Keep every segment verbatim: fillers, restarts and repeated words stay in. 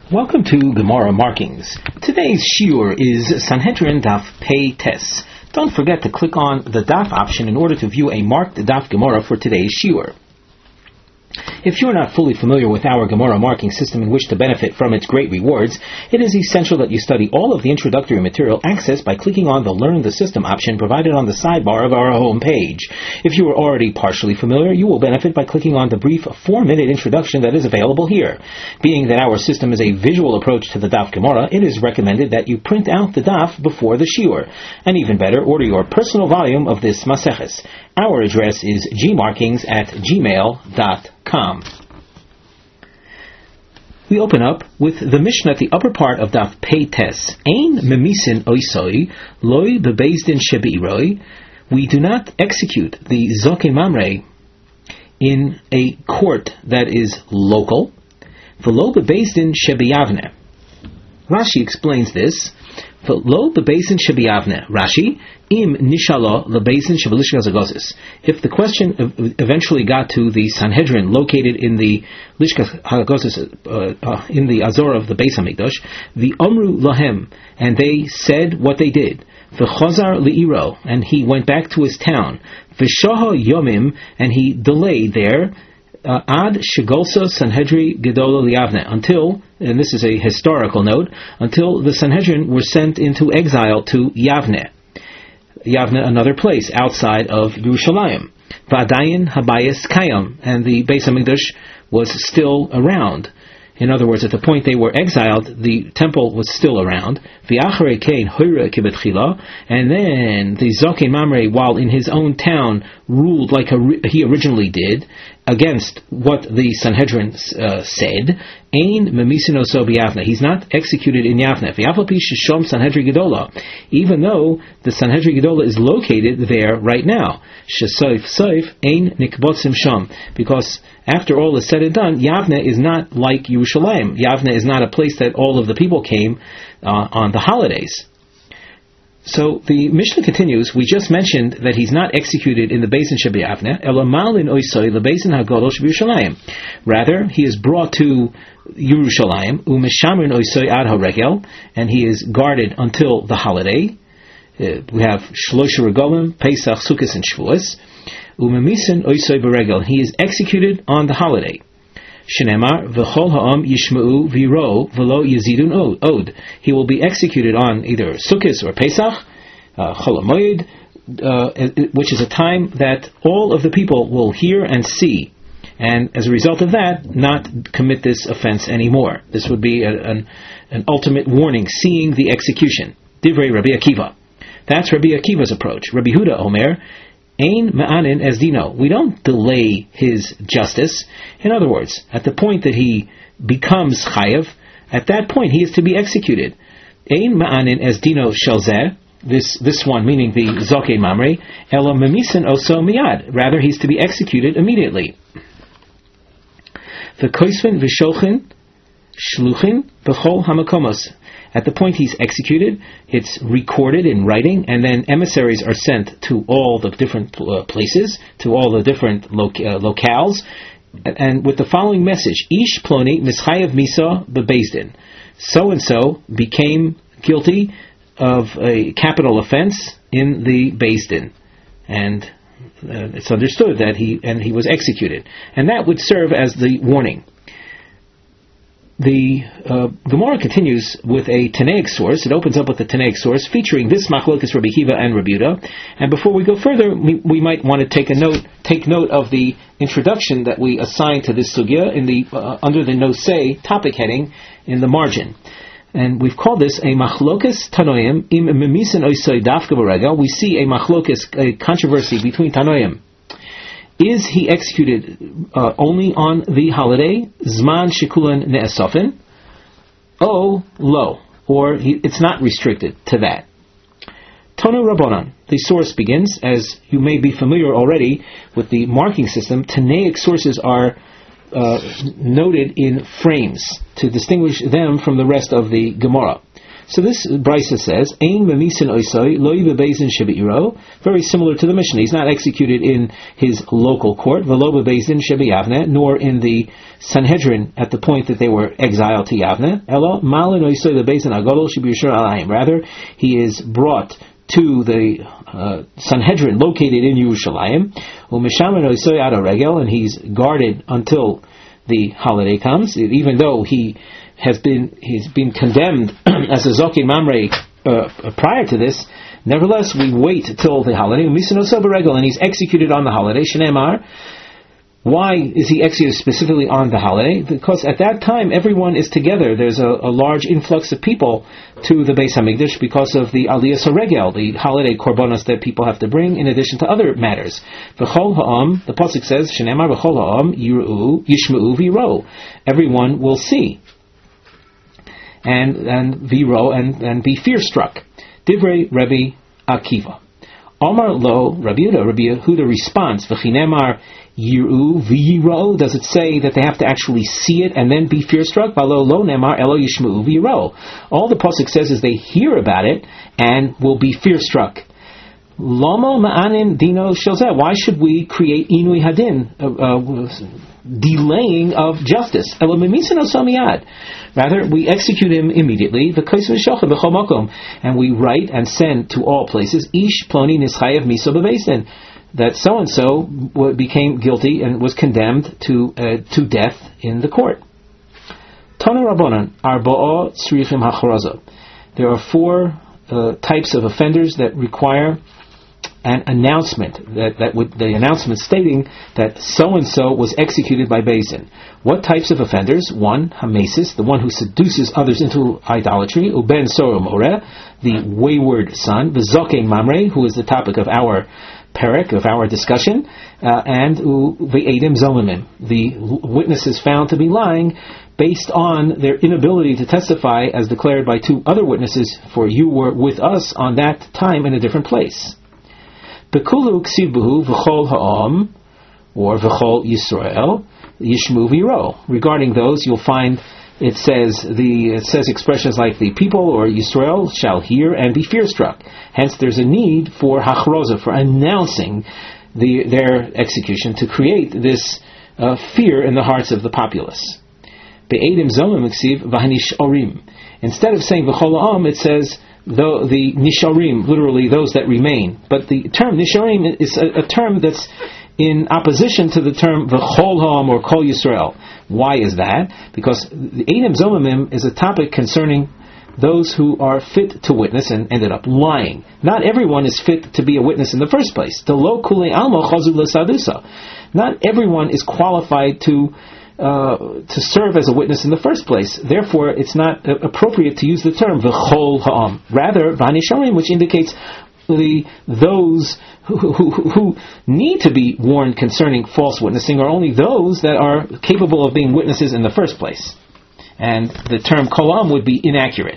Welcome to Gemara Markings. Today's shiur is Sanhedrin Daf Pei Tes. Don't forget to click on the Daf option in order to view a marked Daf Gemara for today's shiur. If you're not fully familiar with our Gemara marking system and wish to benefit from its great rewards, it is essential that you study all of the introductory material accessed by clicking on the Learn the System option provided on the sidebar of our home page. If you are already partially familiar, you will benefit by clicking on the brief four-minute introduction that is available here. Being that our system is a visual approach to the Daf Gemara, it is recommended that you print out the Daf before the shiur. And even better, order your personal volume of this Maseches. Our address is gmarkings at gmail dot com. We open up with the Mishnah at the upper part of Daf Pei Tes. Ein memisin oisoi, loi bebezdin shebeiroi. We do not execute the Zokin Mamre in a court that is local. V'lo bebezdin shebeyavne. Rashi explains this. V'lo bebezdin shebeyavne. Rashi, im nishalo lebezdin shebelishkas hagosis. If the question eventually got to the Sanhedrin located in the Lishkas hagosis, uh, uh, in the Azor of the Beis Hamikdash, the Omru lahem, and they said what they did. V'chazar li'iro, and he went back to his town. V'shoho yomim, and he delayed there. Uh, ad shigolsa Sanhedri Gedola Liavne, until, and this is a historical note, until the Sanhedrin were sent into exile to Yavne. Yavne, another place outside of Yerushalayim. V'adayin habayis kayam, and the Beis Hamikdash was still around. In other words, at the point they were exiled, the temple was still around. V'acharei kein hoira kibetchila, and then the Zokin Mamre, while in his own town, ruled like he originally did, against what the Sanhedrin uh, said. Ein memisin oso b'Yavne. He's not executed in Yavne. V'yafalpi sheshom Sanhedrin Gedola, even though the Sanhedrin Gedola is located there right now. Shesoif soif ein nikbotzim shom, because after all is said and done, Yavne is not like Yerushalayim. Yavne is not a place that all of the people came uh, on the holidays. So the Mishnah continues. We just mentioned that he's not executed in the Beis Shebeyavne. Elamal in oisoi lebeis hagadol shebYerushalayim. Rather, he is brought to Yerushalayim u'mishamrin oisoi ad haregel, and he is guarded until the holiday. Uh, we have Shlosh Regalim, Pesach, Sukkot, and Shavuos. U'memisen oisoi beregel. He is executed on the holiday. Shenemar v'chol ha'am yishma'u v'ro v'lo yezidun od. He will be executed on either Sukkot or Pesach, uh, Chol HaMoed, uh, which is a time that all of the people will hear and see, and as a result of that, not commit this offense anymore. This would be a, an, an ultimate warning, seeing the execution. Divrei Rabbi Akiva. That's Rabbi Akiva's approach. Rabbi Huda Omer, Ein ma'anin as dino. We don't delay his justice. In other words, at the point that he becomes chayav, at that point he is to be executed. Ein ma'anin as dino shelzeh. This this one, meaning the Zokei Mamre, ela memisin oso miyad. Rather, he's to be executed immediately. V'koisvin v'shochin shluchin b'chol hamakomos. At the point he's executed, it's recorded in writing, and then emissaries are sent to all the different uh, places, to all the different loc- uh, locales, and, and with the following message: Ish ploni mischayev misa bebezdin. So and so became guilty of a capital offense in the Beis Din, and uh, it's understood that he and he was executed, and that would serve as the warning. The uh, Gemara continues with a Tanaic source. It opens up with a Tanaic source featuring this Machlokes Rabbi Akiva and Rabbi Yehuda. And before we go further, we, we might want to take a note, take note of the introduction that we assigned to this sugya in the uh, under the Nosei topic heading in the margin. And we've called this a Machlokes Tanoim im Memisin Oisoi Dafka B'Regel. We see a Machlokes, a controversy between Tanoim. Is he executed uh, only on the holiday? Zman shikulan ne'esofin? Oh, lo. Or he, it's not restricted to that. Tonu Rabbanan. The source begins, as you may be familiar already with the marking system, Tanaic sources are uh, noted in frames to distinguish them from the rest of the Gemara. So this Brisa says, Ein memisin oisoi lo bebeizin shebeiro, very similar to the Mishnah. He's not executed in his local court, velo bebeizin shebeyavne, nor in the Sanhedrin at the point that they were exiled to Yavne. Elo malin oisoi bebeizin agadol shebiyishur alayim. Rather, he is brought to the uh, Sanhedrin located in Yerushalayim, u'mishamen oisoi ad regel, and he's guarded until the holiday comes, even though he has been he's been condemned as a Zokin Mamre uh, prior to this. Nevertheless, we wait till the holiday, and he's executed on the holiday. Shneimar. Why is he executed specifically on the holiday? Because at that time everyone is together. There's a, a large influx of people to the Beis Hamikdash because of the Aliyas HaRegel, the holiday korbanos that people have to bring, in addition to other matters. V'chol ha'am, the pasuk says, Shneimar v'chol ha'am yiru yishma'u v'yiro. Everyone will see and and viro and and be fear struck. Divrei Rabbi Akiva. Omar lo Rabbi Yehuda. Rabbi Yehuda responds, V'chinemar yiru v'yiro. Does it say that they have to actually see it and then be fear struck? V'lo lo nemar elo yishma'u v'yiro. All the pasuk says is they hear about it and will be fear struck. Lomo ma'anin dino shelzeh. Why should we create inui hadin, uh, uh, delaying of justice? Elo memisin osomiyad. Rather, we execute him immediately, and we write and send to all places, Ish ploni nischayev miso bebeis, that so and so became guilty and was condemned to uh, to death in the court. Tanu Rabbanan arba'a tzrichim hacharaza. There are four uh, types of offenders that require an announcement, that, that would, the announcement stating that so-and-so was executed by Beis Din. What types of offenders? One, Hamesis, the one who seduces others into idolatry, Uben Sorom Oreh, the wayward son, the Zokein Mamre, who is the topic of our perek, of our discussion, uh, and Ve'edim Zomimim, the witnesses found to be lying based on their inability to testify as declared by two other witnesses, for you were with us on that time in a different place. Bekulu ksibuhu v'chol ha'am, or v'chol Yisrael, yishmu v'yiro. Regarding those, you'll find it says the it says expressions like the people or Yisrael shall hear and be fear struck. Hence, there's a need for hachroza, for announcing the their execution, to create this uh, fear in the hearts of the populace. Be'edim zomim ksiv v'hanish orim. Instead of saying v'chol ha'am, it says The, the nisharim, literally those that remain. But the term nisharim is a, a term that's in opposition to the term v'chol ha'am or kol Yisrael. Why is that? Because the Eidim Zomimim is a topic concerning those who are fit to witness and ended up lying. Not everyone is fit to be a witness in the first place. Not everyone is qualified to Uh, to serve as a witness in the first place. Therefore, it's not uh, appropriate to use the term v'chol ha'am. Rather, v'hanisharim, which indicates the those who, who, who need to be warned concerning false witnessing are only those that are capable of being witnesses in the first place. And the term kolam would be inaccurate.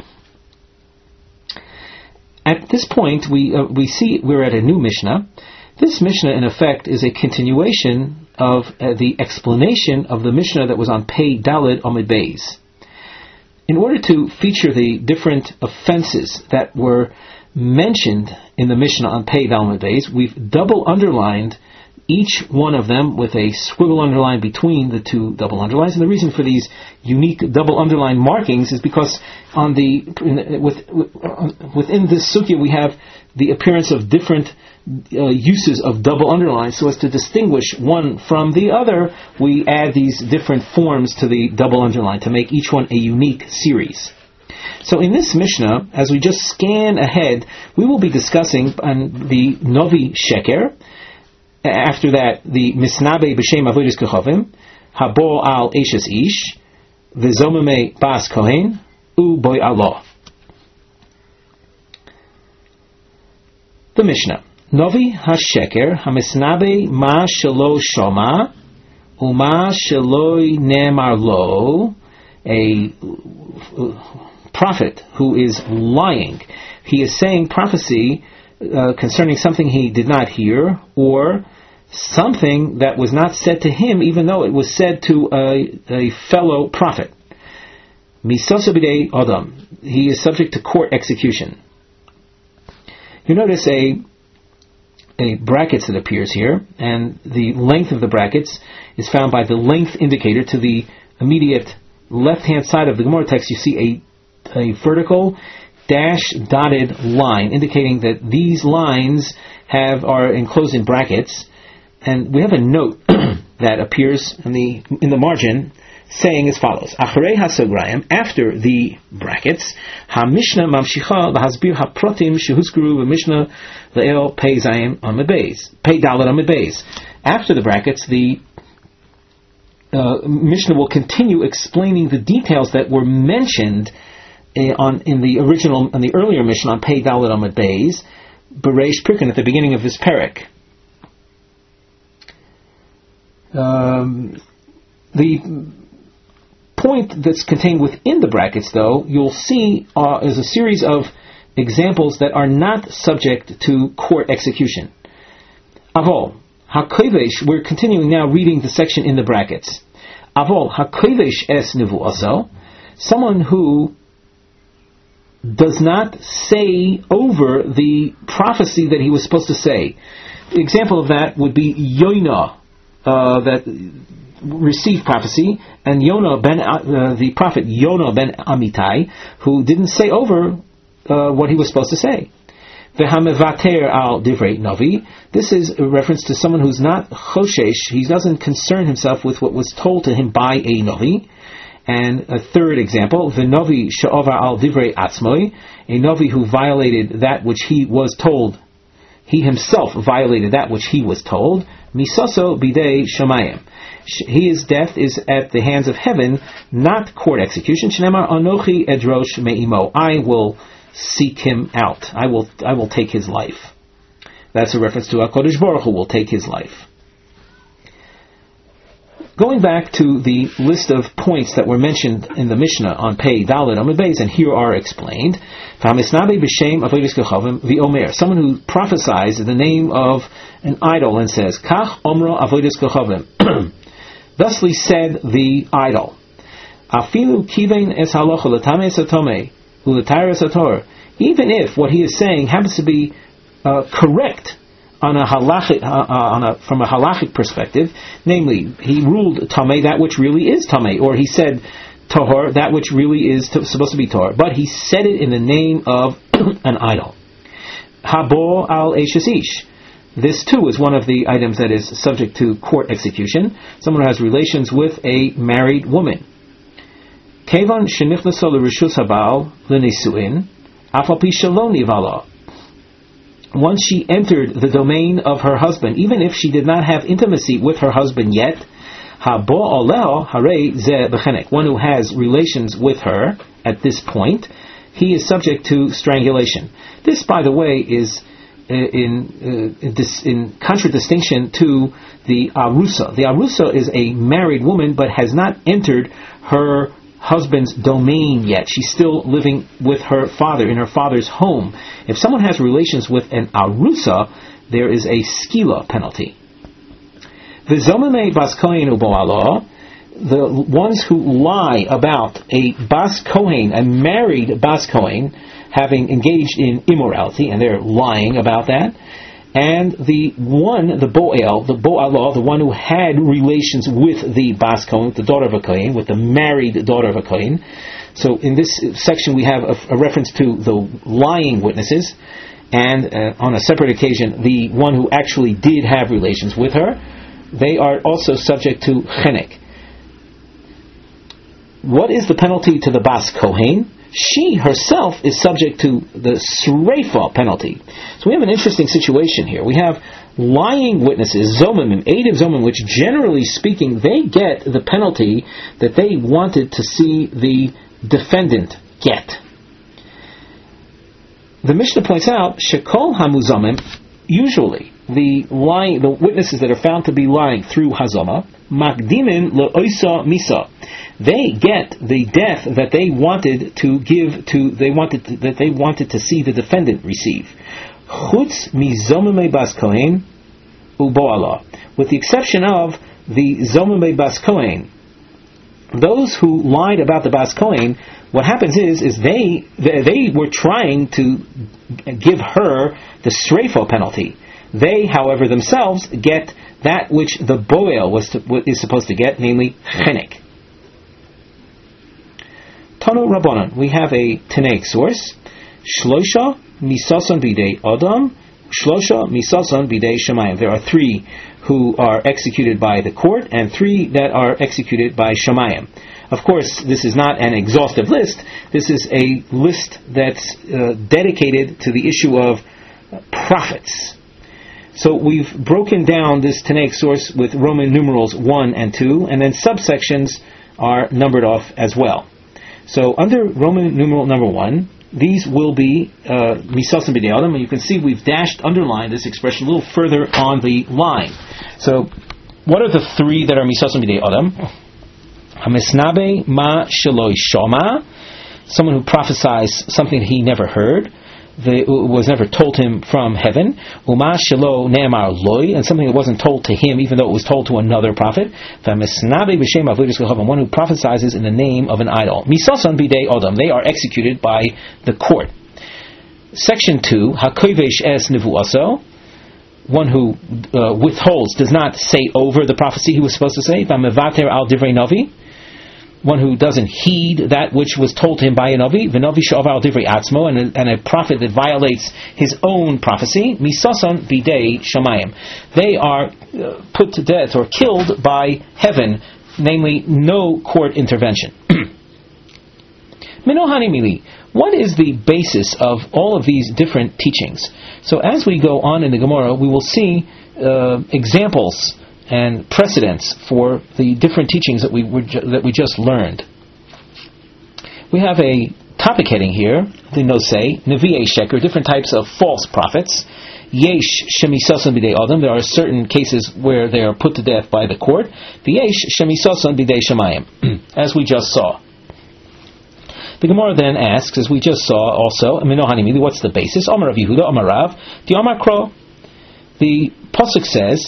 At this point, we uh, we see we're at a new Mishnah. This Mishnah, in effect, is a continuation of uh, the explanation of the Mishnah that was on Pei Daled Amud Beis. In order to feature the different offenses that were mentioned in the Mishnah on Pei Daled Amud Beis, we've double underlined each one of them with a squiggle underline between the two double underlines. And the reason for these unique double underline markings is because on the with, within this sugya we have the appearance of different uh, uses of double underlines. So as to distinguish one from the other, we add these different forms to the double underline to make each one a unique series. So in this Mishnah, as we just scan ahead, we will be discussing on the Novi Sheker. After that, the Misnabe B'Shem Avodas Kechavim, Habo Al Eshes Ish, V'Zomime Bas Kohen, U Boy Allah. The Mishnah. Novi HaSheker, HaMisnabe Ma Shelo Shoma, Uma Shelo Nemar Lo, a prophet who is lying. He is saying prophecy uh, concerning something he did not hear, or something that was not said to him, even though it was said to a, a fellow prophet. Misoso b'dei Adam. He is subject to court execution. You notice a a brackets that appears here, and the length of the brackets is found by the length indicator to the immediate left-hand side of the Gemara text. You see a, a vertical dash dotted line indicating that these lines have are enclosed in brackets, and we have a note that appears in the in the margin saying as follows: Acharei hasograim, after the brackets, ha-mishnah mamshicha lahasbir ha-protim shehuzkuru v'mishnah le'el pei zayin amid beis, pei dalet amid beis. After the brackets, the uh, Mishnah will continue explaining the details that were mentioned in, on in the original, in the earlier Mishnah on pei dalet amid beis, bereish pirkin, at the beginning of this parak. Um, the point that's contained within the brackets, though, you'll see uh, is a series of examples that are not subject to court execution. Avol hakovesh. We're continuing now reading the section in the brackets. Avol hakovesh es nivuaso. Someone who does not say over the prophecy that he was supposed to say. The example of that would be Yonah, uh, that received prophecy, and Yonah ben uh, the prophet Yonah ben Amittai, who didn't say over uh, what he was supposed to say. V'hamevater al divrei navi. This is a reference to someone who's not choshesh. He doesn't concern himself with what was told to him by a navi. And a third example, v'navi she'ovar al divrei atzmoi, a navi who violated that which he was told. He himself violated that which he was told. Misoso bidei shamayim. His death is at the hands of heaven, not court execution. Shnemar anochi edrosh me'imo. I will seek him out. I will I will take his life. That's a reference to HaKadosh Baruch Hu will take his life. Going back to the list of points that were mentioned in the Mishnah on Pei Dalet Amud Beis, and here are explained. Someone who prophesies in the name of an idol and says, Kach omro avodas kochavim. Thusly said the idol. Afilu kivein es halacha l'tamei satome u'l'tayra sator. Even if what he is saying happens to be uh, correct on a halachic, uh, on a from a halachic perspective, namely he ruled tamei that which really is tamei, or he said tahor that which really is to, supposed to be tahor, but he said it in the name of an idol. Habo al eishes ish. This too is one of the items that is subject to court execution. Someone who has relations with a married woman. Kevan shenichnaso l'rishus habal l'nisuin, afal pi shelo nivala. Once she entered the domain of her husband, even if she did not have intimacy with her husband yet, habo oleo harei ze bechenek. One who has relations with her at this point, he is subject to strangulation. This, by the way, is in uh, in, this, in contradistinction to the arusa. The arusa is a married woman, but has not entered her husband's domain yet. She's still living with her father in her father's home. If someone has relations with an arusa, there is a skila penalty. V'zomamei bas kohen u'bo'alo, the ones who lie about a bas kohen, a married bas kohen, having engaged in immorality, and they're lying about that, and the one, the Bo'el, the Bo'alah, the one who had relations with the Bas Kohen, the daughter of a Kohen, with the married daughter of a Kohen. So in this section we have a, a reference to the lying witnesses, and uh, on a separate occasion, the one who actually did have relations with her. They are also subject to chenek. What is the penalty to the Bas Kohen? She herself is subject to the Sreifa penalty. So we have an interesting situation here. We have lying witnesses, Zomimim, Eidim Zomim, which generally speaking, they get the penalty that they wanted to see the defendant get. The Mishnah points out, Shekol Hamuzomim, usually the lying, the witnesses that are found to be lying through Hazama, Makdimin Le'oisa Misa. They get the death that they wanted to give to, they wanted to, that they wanted to see the defendant receive. Chutz mizomimei bas kohen uboala, with the exception of the zomimei bas kohen, those who lied about the Bas Kohen, what happens is, is they, they were trying to give her the Sreifo penalty. They, however, themselves get that which the Boel was to, is supposed to get, namely Chenek. Tanu Rabbanan, we have a Tanaic source. Shlosha misason bidei Adam, Shlosha misason bidei Shemayim. There are three who are executed by the court, and three that are executed by Shemayim. Of course, this is not an exhaustive list. This is a list that's uh, dedicated to the issue of prophets. So we've broken down this Tanaic source with Roman numerals one and two, and then subsections are numbered off as well. So under Roman numeral number one, these will be Misasim B'nei Adam, and you can see we've dashed, underlined this expression a little further on the line. So, what are the three that are Misasim B'nei Adam? Hamisnabe ma sheloi shoma, someone who prophesies something that he never heard, that was never told him from heaven. Uma shelo ne'amar loy, and something that wasn't told to him, even though it was told to another prophet. V'amisnabe b'shem avodas kohanim, one who prophesies in the name of an idol. Misason bidei Adam, they are executed by the court. Section two, hakovesh es nevuaso, one who uh, withholds, does not say over the prophecy he was supposed to say. V'mevater al divrei navi, one who doesn't heed that which was told to him by a Navi, v'Navi she'avar al divrei atzmo, and a, and a prophet that violates his own prophecy, misason bidei shamayim. They are uh, put to death or killed by heaven, namely no court intervention. Minohani mili, what is the basis of all of these different teachings? So as we go on in the Gemara, we will see uh, examples and precedents for the different teachings that we were ju- that we just learned. We have a topic heading here, the Nosei, Nevi'ei Sheker, different types of false prophets. Yesh Shemisason B'dei Adam, there are certain cases where they are put to death by the court. V'yesh Shemisason B'dei Shemayim, as we just saw. The Gemara then asks, as we just saw also, what's the basis? Amar Rav Yehuda, Amar Rav, the Amar Kro. The Pasuk says,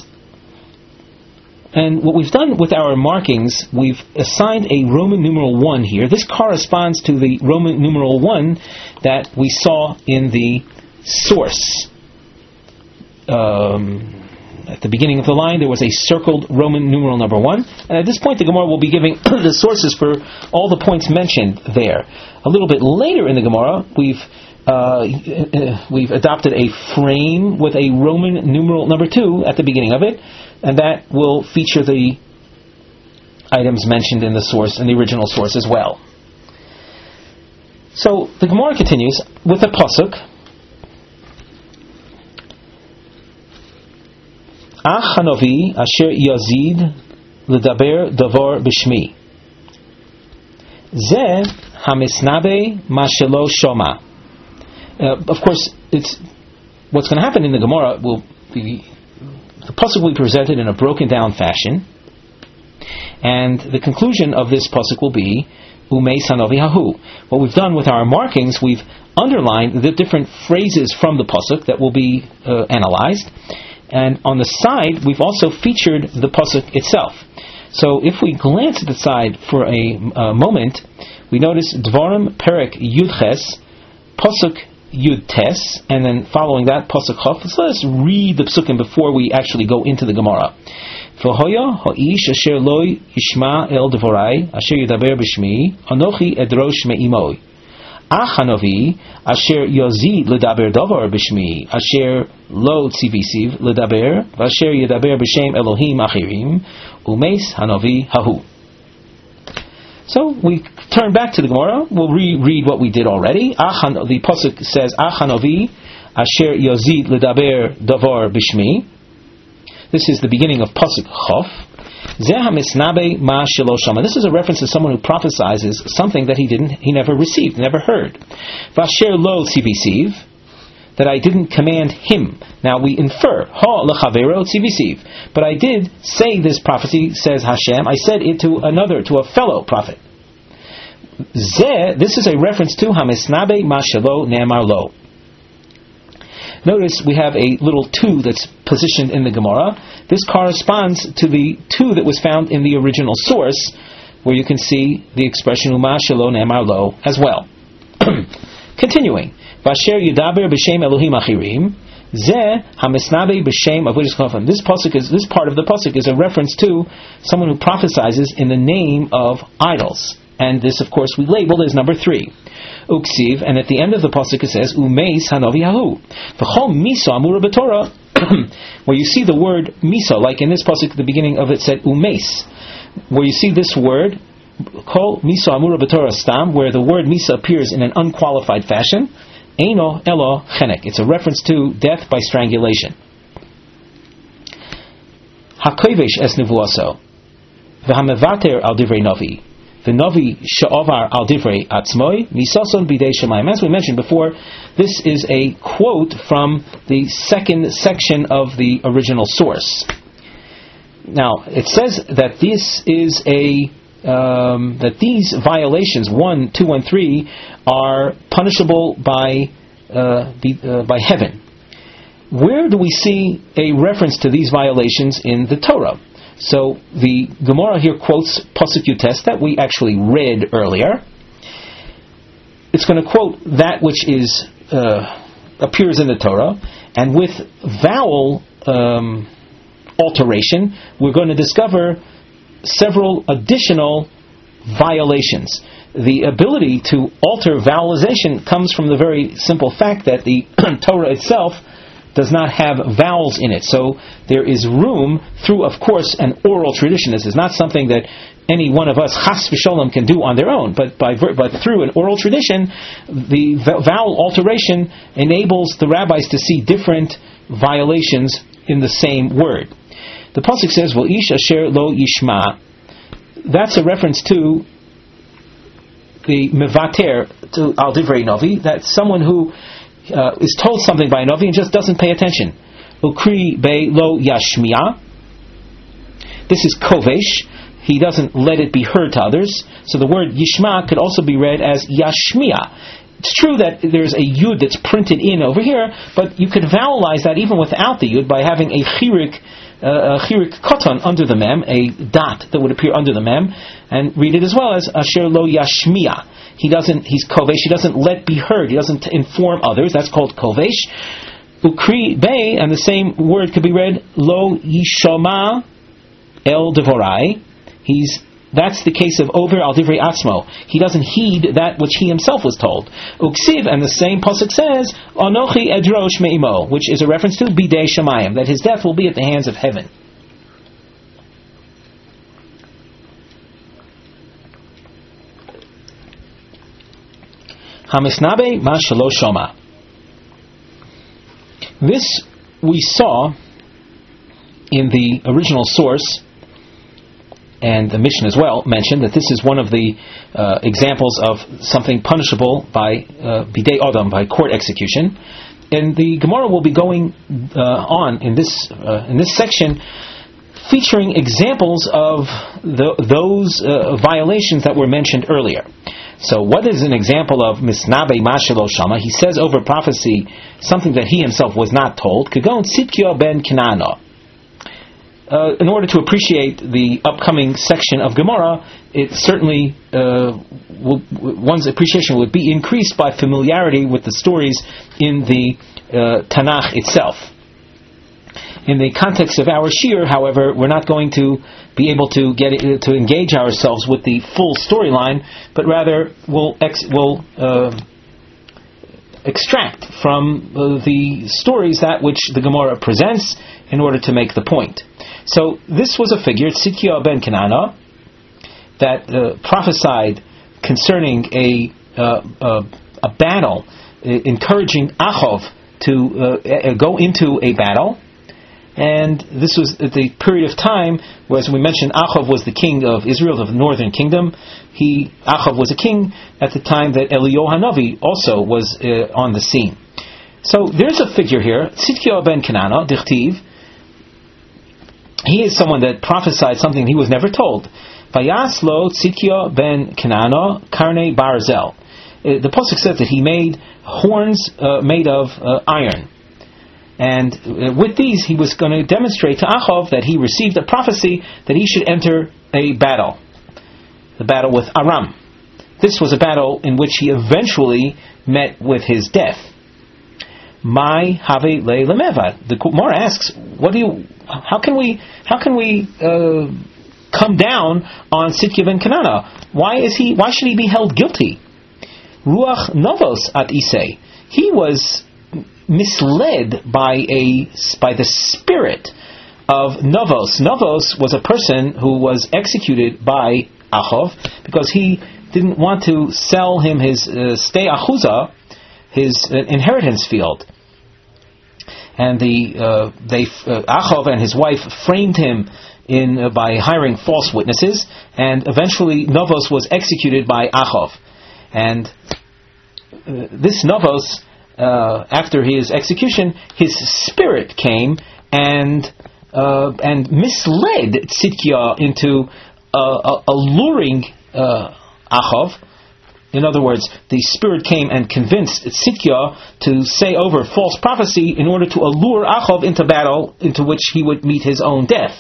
and what we've done with our markings, we've assigned a Roman numeral one here. This corresponds to the Roman numeral one that we saw in the source. Um, at the beginning of the line, there was a circled Roman numeral number one. And at this point, the Gemara will be giving the sources for all the points mentioned there. A little bit later in the Gemara, we've Uh, we've adopted a frame with a Roman numeral number two at the beginning of it, and that will feature the items mentioned in the source, in the original source as well. So the Gemara continues with the pasuk, Ach hanovi asher yazid ledaber davar b'shmi ze hamisnabe mashelo shoma. Uh, of course, it's what's going to happen in the Gemara will be the pasuk will be presented in a broken down fashion, and the conclusion of this pasuk will be Umei Sanovi Hahu. What we've done with our markings, we've underlined the different phrases from the pasuk that will be uh, analyzed, and on the side we've also featured the pasuk itself. So if we glance at the side for a uh, moment, we notice Dvarim Perek Yudches pasuk Yud Tes, and then following that pasuk Chaf. So let us read the psukim before we actually go into the Gemara. V'hoya ha'ish asher loy yishma el devorai asher yidaber b'shmi anochi edrosh me'imoi ach hanovi asher yozid ledaber davar b'shmi asher lo tzivisiv ledaber v'asher yidaber b'shem Elohim achirim umeis hanovi hahu. So we turn back to the Gemara. We'll reread what we did already. Achan, the pasuk says, Achanovi asher yozid ledaber davar b'shmi. This is the beginning of pasuk Chaf. Zeh hamisnabe ma shelo shama. This is a reference to someone who prophesies something that he didn't, he never received, never heard. Vasher lo tzivisiv, that I didn't command him. Now we infer, ha lechavero tzivisiv, but I did say this prophecy, says Hashem, I said it to another, to a fellow prophet. Zeh, this is a reference to hamisnabe ma shelo ne'amar lo. Notice we have a little two that's positioned in the Gemara. This corresponds to the two that was found in the original source, where you can see the expression Uma Shelo Ne'emar Lo as well. Continuing, Vasher Yudaber B'Shem Elohim Achirim, Zeh HaMesnabe B'Shem Avodas Kofim. This pasuk is this part of the pasuk is a reference to someone who prophesies in the name of idols, and this, of course, we labeled as number three. Uksiv, and at the end of the pasuk it says Umeis Hanovi Yahu. V'chol Miso Amura B'Torah, where you see the word Miso, like in this pasuk at the beginning of it said Umeis, where you see this word Kol Miso Amura B'Torah Stam, where the word Misa appears in an unqualified fashion. Eino Elo Chenek. It's a reference to death by strangulation. Hakovesh es nevuaso, v'hamevater al divrei novi, v'novi she'ovar al divrei atzmoi, misoson bidei shemayim. As we mentioned before, this is a quote from the second section of the original source. Now, it says that this is a Um, that these violations one, two, and three are punishable by uh, the, uh, by heaven. Where do we see a reference to these violations in the Torah? So the Gemara here quotes Pasuk Yutes that we actually read earlier. It's going to quote that which is uh, appears in the Torah, and with vowel um, alteration, we're going to discover several additional violations. The ability to alter vowelization comes from the very simple fact that the Torah itself does not have vowels in it. So there is room through, of course, an oral tradition. This is not something that any one of us, chas v'sholem, can do on their own, but by but through an oral tradition, the vowel alteration enables the rabbis to see different violations in the same word. The pasuk says, "Well, ish asher lo yishma." That's a reference to the mevater, to al divrei novi. That's someone who uh, is told something by a novi and just doesn't pay attention. Ukri be lo yashmiya. This is kovesh. He doesn't let it be heard to others. So the word yishma could also be read as yashmiya. It's true that there's a yud that's printed in over here, but you could vowelize that even without the yud by having a chirik. Uh, a chirik koton under the mem, a dot that would appear under the mem, and read it as well as asher lo yashmiya. He doesn't, he's kovesh, he doesn't let be heard, he doesn't inform others, that's called kovesh. Ukri be, and the same word could be read lo yishoma el devorai. He's That's the case of over al divrei atzmo. He doesn't heed that which he himself was told. Uksiv, and the same pasuk says, Anochi edrosh me'imo, which is a reference to bidei shemayim, that his death will be at the hands of heaven. Hamisnabe ma shelo shoma. This we saw in the original source, and the Mishnah as well mentioned that this is one of the uh, examples of something punishable by uh, bidei adam, by court execution. And the Gemara will be going uh, on in this uh, in this section, featuring examples of the, those uh, violations that were mentioned earlier. So, what is an example of misnabe mashelo shama? He says over prophecy something that he himself was not told. Kagon Tzidkiah ben Kenana. Uh, in order to appreciate the upcoming section of Gemara, it certainly uh, will, one's appreciation would be increased by familiarity with the stories in the uh, Tanakh itself. In the context of our shir, however, we're not going to be able to get it, to engage ourselves with the full storyline, but rather we'll ex, we'll uh, extract from uh, the stories that which the Gemara presents in order to make the point. So this was a figure, Tzidkiah ben Kenana, that uh, prophesied concerning a uh, uh, a battle, uh, encouraging Achov to uh, go into a battle. And this was at the period of time, where, as we mentioned, Achov was the king of Israel, of the northern kingdom. He, Achov was a king at the time that Eliyahu Hanavi also was uh, on the scene. So there's a figure here, Tzidkiah ben Kenana, Dichtiv. He is someone that prophesied something he was never told. Vayaslo Tzidkiah ben Kenana karne barzel. The pasuk says that he made horns uh, made of uh, iron, and uh, with these he was going to demonstrate to Achov that he received a prophecy that he should enter a battle. the battle with Aram. This was a battle in which he eventually met with his death. My have le lemevad. The Gemara asks, "What do you? How can we? How can we uh, come down on Tzidkiya ben Kenana? Why is he? Why should he be held guilty? Ruach novos at isei. He was misled by a by the spirit of Novos. Novos was a person who was executed by Achov because he didn't want to sell him his uh, stei achuza, his uh, inheritance field. And the uh, they uh, Achov and his wife framed him in uh, by hiring false witnesses, and eventually Novos was executed by Achov. And uh, this Novos, uh, after his execution, his spirit came and uh, and misled Tzidkiya into uh, uh, alluring uh, Achov. In other words, the spirit came and convinced Tzidkiya to say over false prophecy in order to allure Achov into battle, into which he would meet his own death.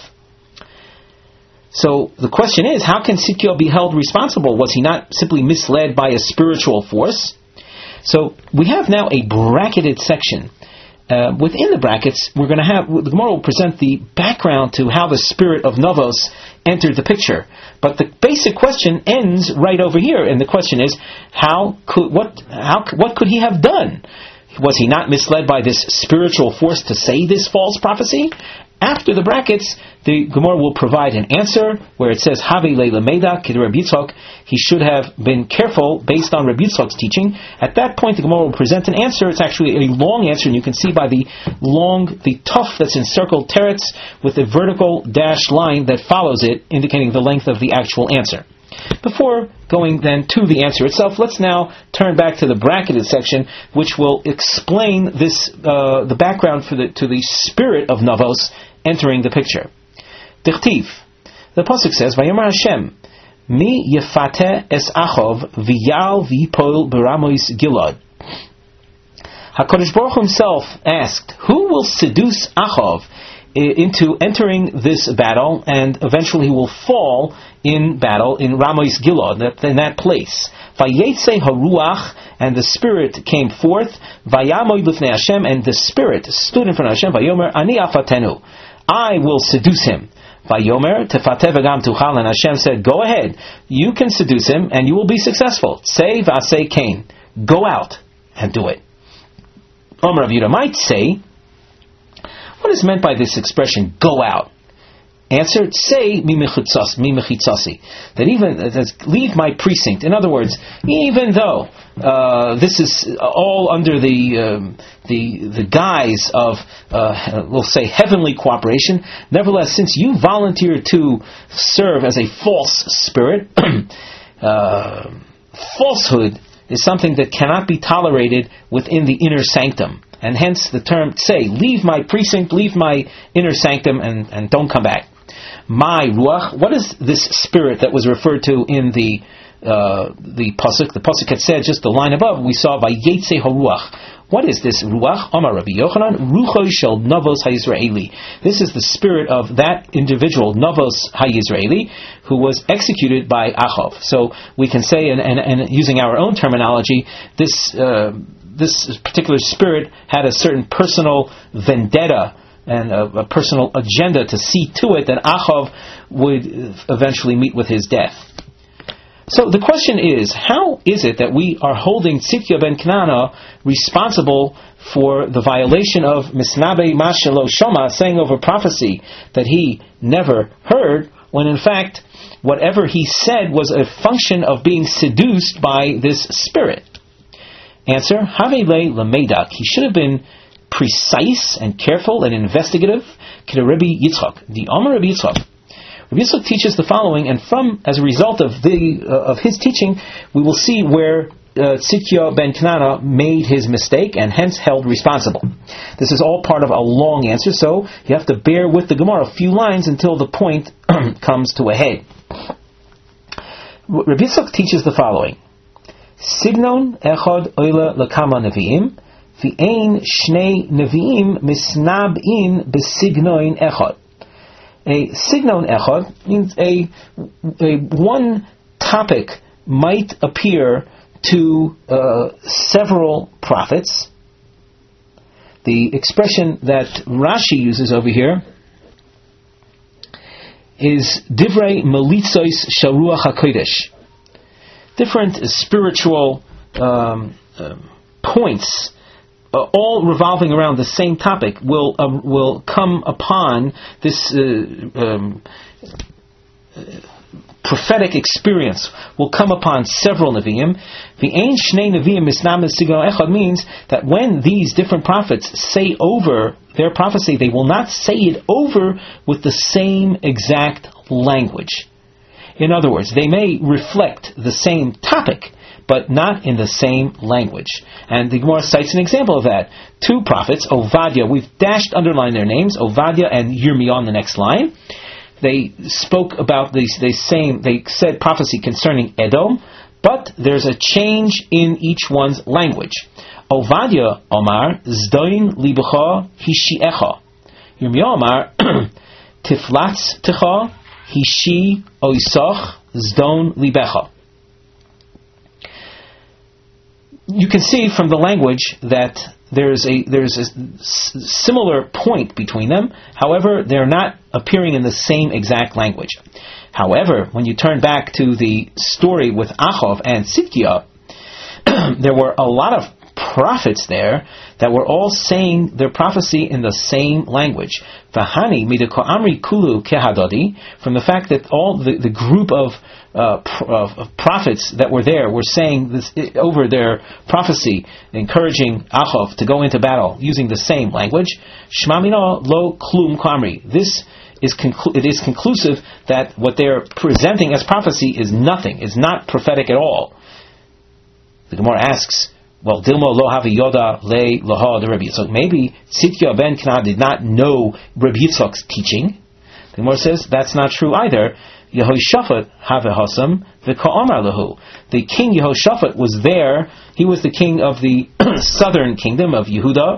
So the question is, how can Tzidkiya be held responsible? Was he not simply misled by a spiritual force? So we have now a bracketed section. Uh, within the brackets, we're going to have the Gemara will present the background to how the spirit of Novos entered the picture. But the basic question ends right over here, and the question is, how could what how what could he have done? Was he not misled by this spiritual force to say this false prophecy? After the brackets, the Gemara will provide an answer where it says, Have leila meida kid Rabbi Yitzchak. He should have been careful based on Rabbi Yitzchak's teaching. At that point, the Gemara will present an answer. It's actually a long answer, and you can see by the long, the tuff that's encircled teretz with a vertical dashed line that follows it, indicating the length of the actual answer. Before going then to the answer itself, let's now turn back to the bracketed section, which will explain this uh, the background for the to the spirit of Novos entering the picture. Dichtiv. The pasuk says, "Vayomer Hashem, mi yefate es Achov v'yal v'yipol b'ramois Gilad." HaKadosh Baruch Hu himself asked, "Who will seduce Achov into entering this battle, and eventually he will fall in battle in Ramois Gilad, in that place. Vayetze haruach, and the spirit came forth. Vayamoy lifnei Hashem, and the spirit stood in front of Hashem. Vayomer ani afatenu, I will seduce him. Vayomer tefate v'gam tuchal, and Hashem said, go ahead, you can seduce him, and you will be successful. Say v'asei kain, go out and do it. Omer Rav Yehuda might say, what is meant by this expression, go out? Answer, say, mi mechitzasi, that even, that leave my precinct. In other words, even though uh, this is all under the um, the the guise of, uh, we'll say, heavenly cooperation, nevertheless, since you volunteered to serve as a false spirit, uh, falsehood is something that cannot be tolerated within the inner sanctum. And hence the term, say, leave my precinct, leave my inner sanctum, and, and don't come back. My ruach, what is this spirit that was referred to in the uh, the pasuk? The pasuk had said, just the line above, we saw by Yetze Haruach. What is this ruach? Amar Rabbi Yochanan, Ruchoi shel Novos HaYisraeli. This is the spirit of that individual, Novos HaYisraeli, who was executed by Achov. So we can say, and, and, and using our own terminology, this uh, this particular spirit had a certain personal vendetta and a, a personal agenda to see to it that Achov would eventually meet with his death. So the question is, how is it that we are holding Tzidkiya ben Kenana responsible for the violation of Misnabe Mashalo Shama, saying over prophecy that he never heard, when in fact whatever he said was a function of being seduced by this spirit? Answer, Havele Lamedak. He should have been precise and careful and investigative. K'da Rabbi Yitzchak. The Omer Rabbi Yitzchak. Rabbi Yitzchak teaches the following, and from, as a result of the uh, of his teaching, we will see where uh, Tzidkiya ben Kenana made his mistake and hence held responsible. This is all part of a long answer, so you have to bear with the Gemara a few lines until the point comes to a head. Rabbi Yitzchak teaches the following. Signon echad oila lakama neviim, v'ein shnei neviim misnab'in besignoin echad. A signon echad means a, a one topic might appear to uh, several prophets. The expression that Rashi uses over here is Divrei Melitzois Sharuach HaKodesh. Different spiritual um, uh, points, uh, all revolving around the same topic, will uh, will come upon this uh, um, uh, prophetic experience. Will come upon several Nevi'im. The Ein Shnei Nevi'im Misnam Sigal Echad means that when these different prophets say over their prophecy, they will not say it over with the same exact language. In other words, they may reflect the same topic, but not in the same language. And the Gemara cites an example of that. Two prophets, Ovadia, we've dashed underlined their names, Ovadia and Yirmiyah on the next line. They spoke about these, they same, they said prophecy concerning Edom, but there's a change in each one's language. Ovadia Omar, Zdoin Libecha Hishiecha. Yirmiyah Omar, Tiflatz Techa Hishi Oisach Zdon Libecha. You can see from the language that there's a there's a s- similar point between them. However, they're not appearing in the same exact language. However, when you turn back to the story with Achov and Tzidkiah, there were a lot of prophets there that were all saying their prophecy in the same language. Vahani midako amri kulu kehadodi, from the fact that all the, the group of, uh, pr- of of prophets that were there were saying this over their prophecy, encouraging Achov to go into battle using the same language. Shmamino lo klum kamri. This is conclu- it is conclusive that what they're presenting as prophecy is nothing, is not prophetic at all. The Gemara asks, well, Dilmo lo havi yoda le laha de Rabbi Yitzchak. Maybe Tzidkiah ben Kenah did not know Rabbi Yitzchak's teaching. The Gemara says that's not true either. Yehoshaphat have hasam v'ka'amar lahu. The king Yehoshaphat was there. He was the king of the southern kingdom of Yehuda.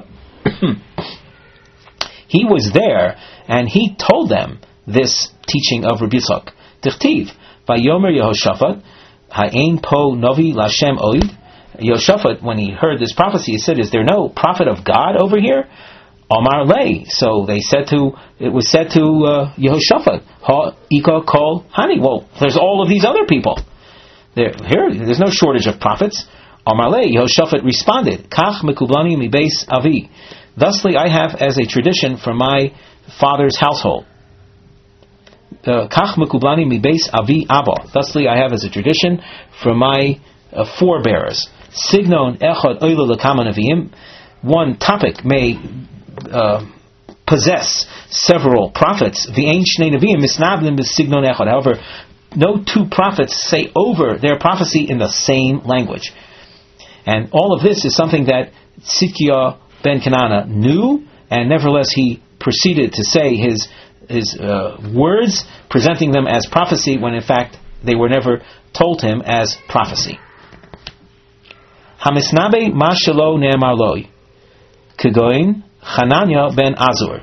He was there, and he told them this teaching of Rabbi Yitzchak. Tichtiv vayomer Yehoshaphat ha'ein po novi lashem oid. Yehoshaphat, when he heard this prophecy, he said, "Is there no prophet of God over here?" Omar lay. So they said to it was said to uh, Yehoshaphat, "Ha ika kol hani." Well, there's all of these other people. There, here, there's no shortage of prophets. Omar lay. Yehoshaphat responded, "Kach mekublani mi beis avi." Thusly, I have as a tradition from my father's household. Kach mekublani mi beis avi abba. Thusly, I have as a tradition from my uh, forebears. Signon echad oila lekama neviim. One topic may uh, possess several prophets. V'ein shnei neviim misnablim b'signon echad. However, no two prophets say over their prophecy in the same language. And all of this is something that Tzidkiah ben Kenana knew, and nevertheless he proceeded to say his his uh, words, presenting them as prophecy, when in fact they were never told him as prophecy. Hamisnabe mashalo ne'emar loi, kegoin Hananya ben Azur.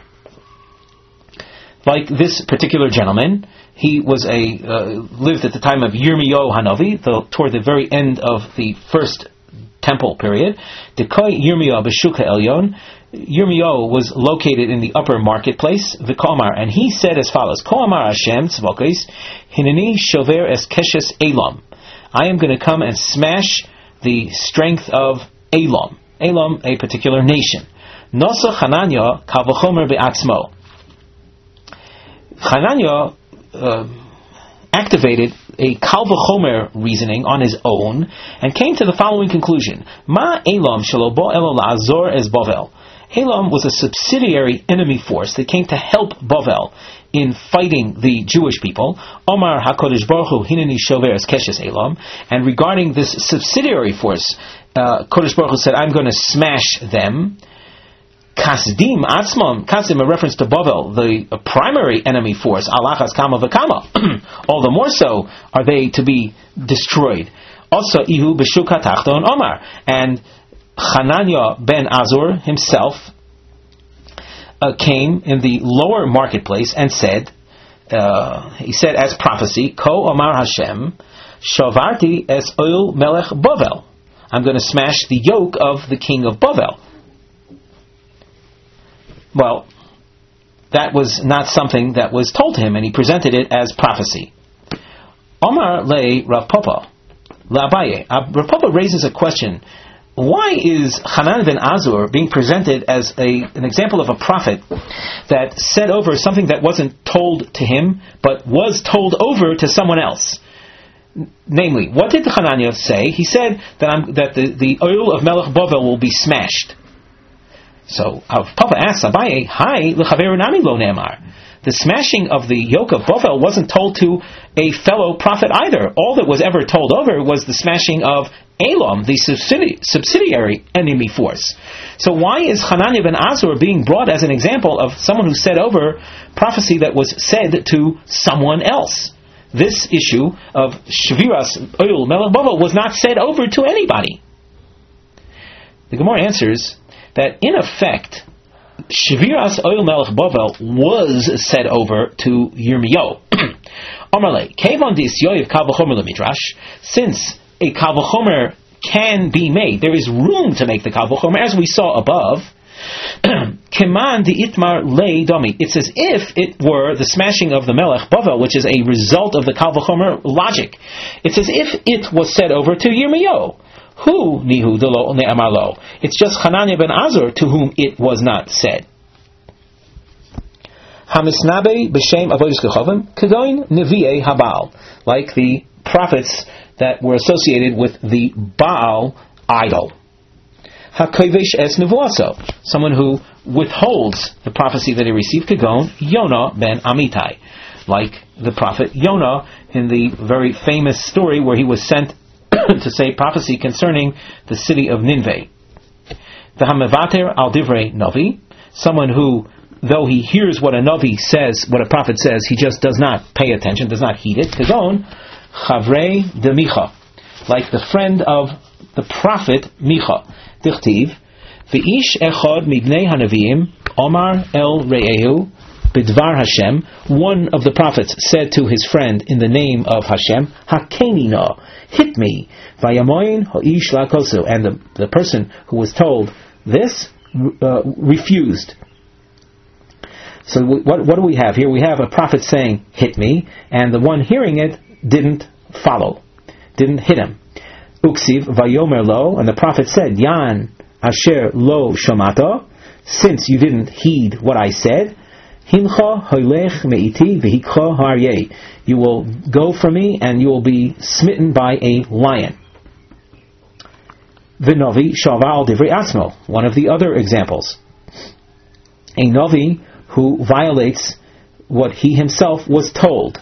Like this particular gentleman, he was a uh, lived at the time of Yirmiyahu Hanavi, the, toward the very end of the first temple period. Dekoi Yirmiyahu b'shuk ha'elyon. Yirmiyahu was located in the upper marketplace, V'komar, and he said as follows: Ko amar Hashem tzvokos, hineni shover es keshes Elam. I am going to come and smash the strength of Elam. Elam, a particular nation. Nosa Hananya kavachomer be'atzmo. Hananya uh, activated a kal v'chomer reasoning on his own and came to the following conclusion: Ma Elam shelo bo elo la'azor es Bavel. Elam was a subsidiary enemy force that came to help Bavel in fighting the Jewish people. Omar HaKadosh Baruch Hu hineni shover es keshes Elam. And regarding this subsidiary force, uh, Kadosh Baruch Hu said, I'm going to smash them. Kasdim Atzmam, Kasdim, a reference to Bavel, the uh, primary enemy force, Alachas Kama V'Kama. All the more so are they to be destroyed. Also, Ihu B'Shuk HaTachton Omar. And Hananya ben Azur himself uh, came in the lower marketplace and said, uh, he said as prophecy, Ko Omar Hashem, Shavarti es oil melech Bavel. I'm going to smash the yoke of the king of Bavel. Well, that was not something that was told to him, and he presented it as prophecy. Omar le Rav Papa, le Abaye. Rav Papa raises a question. Why is Hanan ben Azur being presented as a, an example of a prophet that said over something that wasn't told to him, but was told over to someone else? Namely, what did Hananiah say? He said that, I'm, that the, the oil of Melech Bavel will be smashed. So Rav Papa asks Abaye, Hi, l'chaveru nami lo ne'amar. The smashing of the yoke of Bavel wasn't told to a fellow prophet either. All that was ever told over was the smashing of Elam, the subsidi- subsidiary enemy force. So why is Hananiah ben Azur being brought as an example of someone who said over prophecy that was said to someone else? This issue of Shviras Oil Melech Bavel was not said over to anybody. The Gemara answers that in effect, Shviras Oil Melech Bavel was said over to Yirmiyahu. Amarle, Kevon dis Yoyev Kal V'chomer LeMidrash, since a Kal V'chomer can be made, there is room to make the Kal V'chomer, as we saw above. Keman di Itmar Le Domi. It's as if it were the smashing of the Melech Bavel, which is a result of the Kal V'chomer logic. It's as if it was said over to Yirmiyahu. Who nihu delo ne'amar lo? It's just Hananiah ben Azur to whom it was not said. Hamisnabe b'shem avodas kechovim kagoin nevi'ei habal, like the prophets that were associated with the Baal idol. HaKovesh es nevuaso, someone who withholds the prophecy that he received. Kagon Yonah ben Amitai, like the prophet Yonah in the very famous story where he was sent to say prophecy concerning the city of Nineveh. The Hamevater al divrei Novi, someone who, though he hears what a Novi says, what a prophet says, he just does not pay attention, does not heed it. Kagon Chavrei de Micha, like the friend of the prophet Micha. Dichtiv V'ish echad mibnei hanaviim Omar el Re'ehu Bidvar Hashem. One of the prophets said to his friend in the name of Hashem, Hakeni no, hit me. Vayamoin ho'ish lakosu. And the, the person who was told this uh, refused. So what, what do we have here? We have a prophet saying, hit me, and the one hearing it didn't follow, didn't hit him. Uksiv vayomer lo, and the prophet said, Yan asher lo shamato, since you didn't heed what I said, Hincha hoylech meiti v'hikcha haryeh, you will go from me and you will be smitten by a lion. V'novi shaval divrei atzmo, one of the other examples. A novi who violates what he himself was told.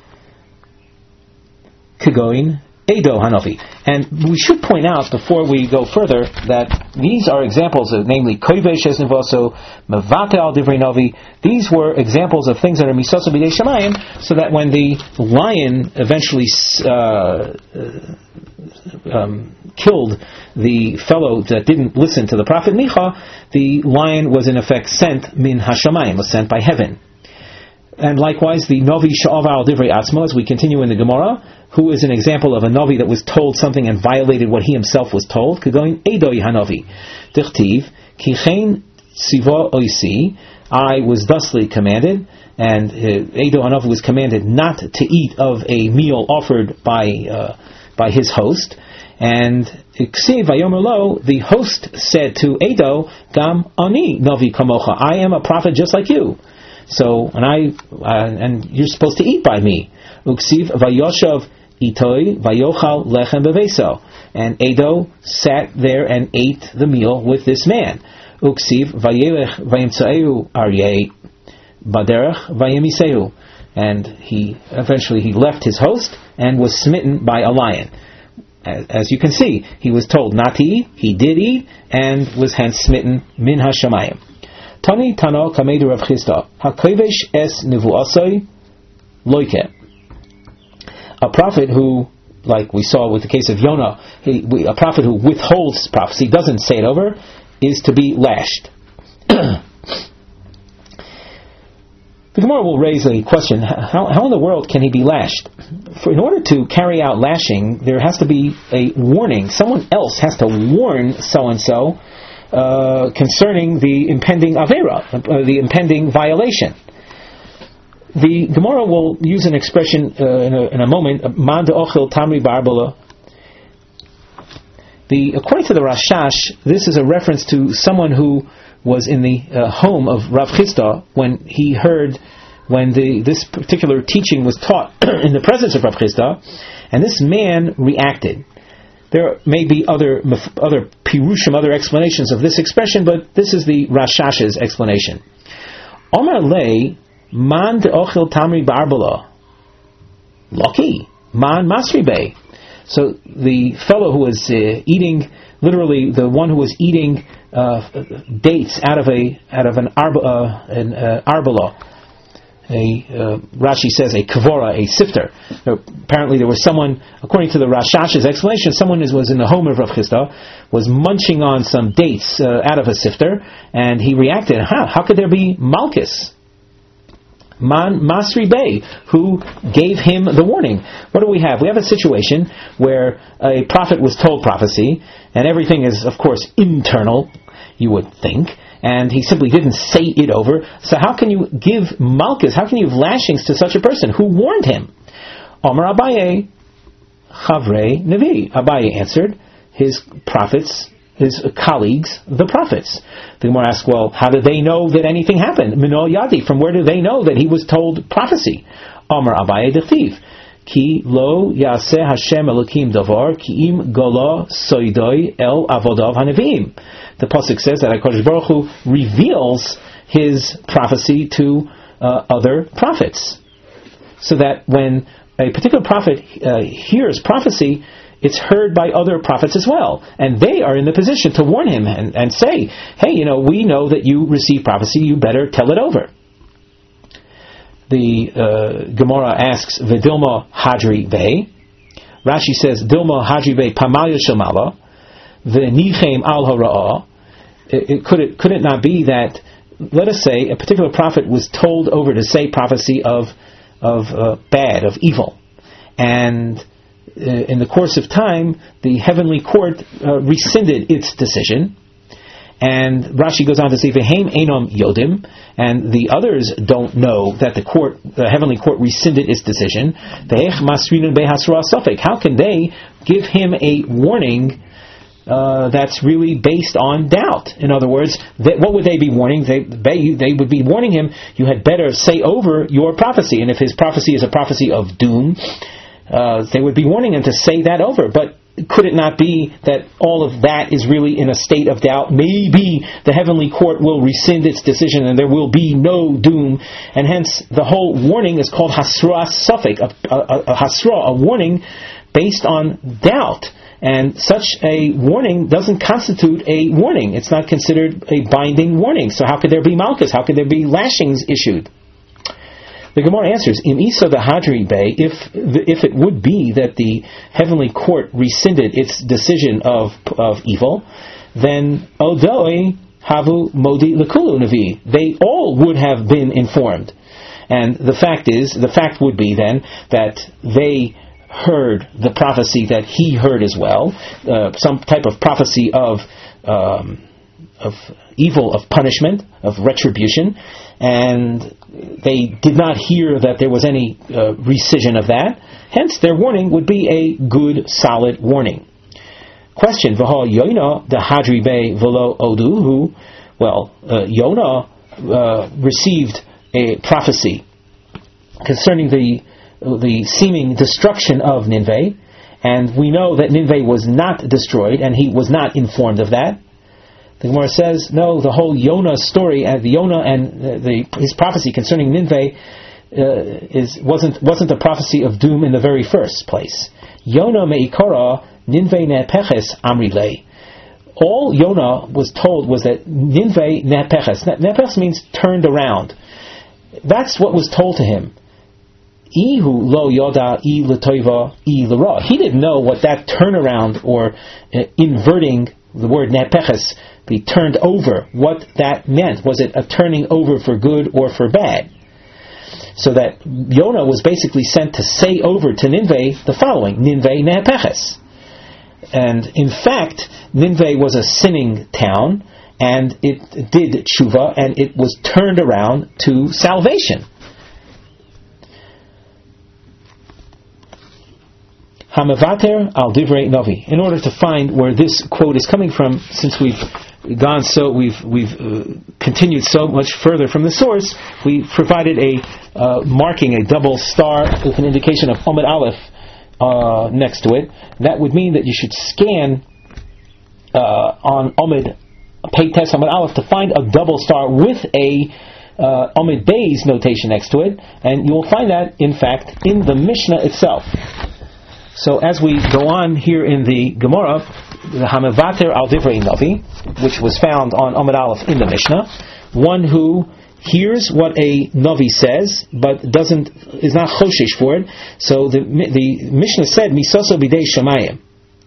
Kagoin Edo Hanovi. And we should point out before we go further that these are examples of, namely Kovesh es Nevoso, Mevate al Divrei Novi. These were examples of things that are Misosa B'dei Shamayim, so that when the lion eventually uh, um, killed the fellow that didn't listen to the prophet Micha, the lion was in effect sent min Hashamayim, was sent by heaven. And likewise, the Novi Sha'ava al Divrei Atzmo, as we continue in the Gemara, who is an example of a Novi that was told something and violated what he himself was told. Kagoin Edoi Hanovi. Dichtiv, Kichein Sivo Oisi, I was thusly commanded, and uh, Edo Hanovi was commanded not to eat of a meal offered by uh, by his host. And Ksiv Vayomer Lo, the host said to Edo, Gam Ani Novi Kamocha, I am a prophet just like you. So, and I, uh, and you're supposed to eat by me. Uksiv vayoshav itoi vayochal lechem beveso. And Edo sat there and ate the meal with this man. Uksiv vayelech vayimtsaeu aryeh baderech vayemiseu. And he, eventually he left his host and was smitten by a lion. As, as you can see, he was told not to eat, he did eat, and was hence smitten min hashamayim. Tani Tano Kamedu Rav Chisda HaKovesh es Nevuasoi Loike. A prophet who, like we saw with the case of Yonah, he, a prophet who withholds prophecy, doesn't say it over, is to be lashed. The Gemara will raise a question: How, how in the world can he be lashed? For in order to carry out lashing, there has to be a warning. Someone else has to warn so and so concerning the impending avera, uh, the impending violation. The Gemara will use an expression uh, in, a, in a moment: "Man de'ochel tamri barbala." The according to the Rashash, this is a reference to someone who was in the uh, home of Rav Chisda when he heard, when the this particular teaching was taught in the presence of Rav Chisda, and this man reacted. There may be other other pirushim, other explanations of this expression, but this is the Rashash's explanation. Omar lei man de'ochel tamri barbala, lucky man masri bei. So the fellow who was uh, eating, literally the one who was eating uh, dates out of a out of an arb, uh, an uh, arbala, a uh, Rashi says a kavora, a sifter. There, apparently, there was someone, according to the Rashash's explanation, someone who was in the home of Rav Chisda, was munching on some dates uh, out of a sifter, and he reacted. Huh, how could there be malchus? Man Masri Bey, who gave him the warning. What do we have? We have a situation where a prophet was told prophecy, and everything is, of course, internal, you would think, and he simply didn't say it over. So how can you give malchus, how can you give lashings to such a person who warned him? Omar Abaye, Chavrei Nevi. Abaye answered, his prophets, his colleagues, the prophets. The Gemara asks, well, how do they know that anything happened? Minol Yadi, from where do they know that he was told prophecy? Amar Abaye Dechtiv, Ki lo yaseh Hashem Elokim davar, ki im gola soidoi el avodav hanevim. The pasuk says that HaKadosh Baruch Hu reveals his prophecy to uh, other prophets, so that when a particular prophet uh, hears prophecy, it's heard by other prophets as well, and they are in the position to warn him and, and say, hey, you know, we know that you receive prophecy, you better tell it over. The uh, Gemara asks, V'dilma hadri bey. Rashi says, Dilma hadri bey pamal yoshamala, v'nichem al hara'ah. It, could it could it not be that, let us say, a particular prophet was told over to say prophecy of of uh, bad, of evil, and Uh, in the course of time, the heavenly court uh, rescinded its decision, and Rashi goes on to say, "Vehem enom yodim," and the others don't know that the court, the heavenly court, rescinded its decision. Ve'ech masrinun behasra safek. How can they give him a warning uh, that's really based on doubt? In other words, they, what would they be warning? They, they they would be warning him, you had better say over your prophecy, and if his prophecy is a prophecy of doom, Uh, they would be warning him to say that over. But could it not be that all of that is really in a state of doubt? Maybe the heavenly court will rescind its decision and there will be no doom, and hence the whole warning is called hasra safek, a, a, a hasra, a warning based on doubt. And such a warning doesn't constitute a warning. It's not considered a binding warning. So how could there be malchus? How could there be lashings issued? The Gemara answers, Im Isa the Hadri Bey, if if it would be that the heavenly court rescinded its decision of of evil, then Odoi Havu Modi Lekulu Navi, they all would have been informed. And the fact is, the fact would be then that they heard the prophecy that he heard as well, uh, some type of prophecy of um, of evil, of punishment, of retribution, and they did not hear that there was any uh, rescission of that. Hence, their warning would be a good, solid warning. Question: V'ha Yonah the Hadri Bey v'lo Oduhu. Well, uh, Yonah uh, received a prophecy concerning the the seeming destruction of Nineveh, and we know that Nineveh was not destroyed, and he was not informed of that. The Gemara says, no, the whole Yonah story, and uh, the Yonah and uh, the, his prophecy concerning Nineveh uh, is wasn't wasn't a prophecy of doom in the very first place. Yonah meikara Nineveh nepeches amrile. All Yonah was told was that Nineveh nepeches. Nepeches means turned around. That's what was told to him. Ihu lo yoda I letoiva I lera. He didn't know what that turnaround or uh, inverting, the word nepeches, be turned over, what that meant. Was it a turning over for good or for bad? So that Yonah was basically sent to say over to Nineveh the following, Nineveh ne'apeches. And in fact, Nineveh was a sinning town, and it did tshuva, and it was turned around to salvation. Hamavater al divrei novi. In order to find where this quote is coming from, since we've gone so, we've we've uh, continued so much further from the source, we provided a uh, marking, a double star with an indication of Omid Aleph uh, next to it. That would mean that you should scan uh, on Omid Pei Tes Omid Aleph to find a double star with a uh, Omid Beis notation next to it, and you will find that, in fact, in the Mishnah itself. So as we go on here in the Gemara, the Hamavater al divrei novi, which was found on Omid Aleph in the Mishnah, one who hears what a novi says, but doesn't is not choshesh for it. So the the Mishnah said, "Misoso bidei shamayim."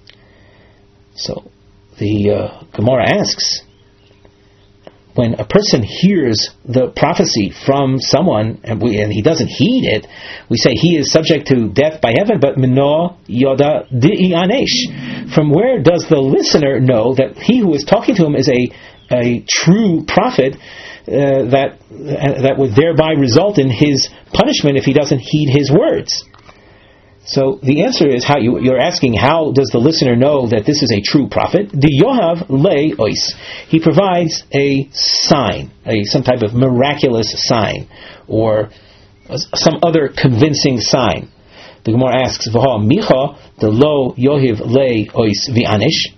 So the uh, Gemara asks, when a person hears the prophecy from someone and, we, and he doesn't heed it, we say he is subject to death by heaven, but mino yoda di'i anesh. From where does the listener know that he who is talking to him is a, a true prophet uh, that, uh, that would thereby result in his punishment if he doesn't heed his words? So the answer is, how you, you're asking, how does the listener know that this is a true prophet? The Yohav le ois. He provides a sign, a some type of miraculous sign, or some other convincing sign. The Gemara asks, V'ha micha the lo yohiv le ois v'anish.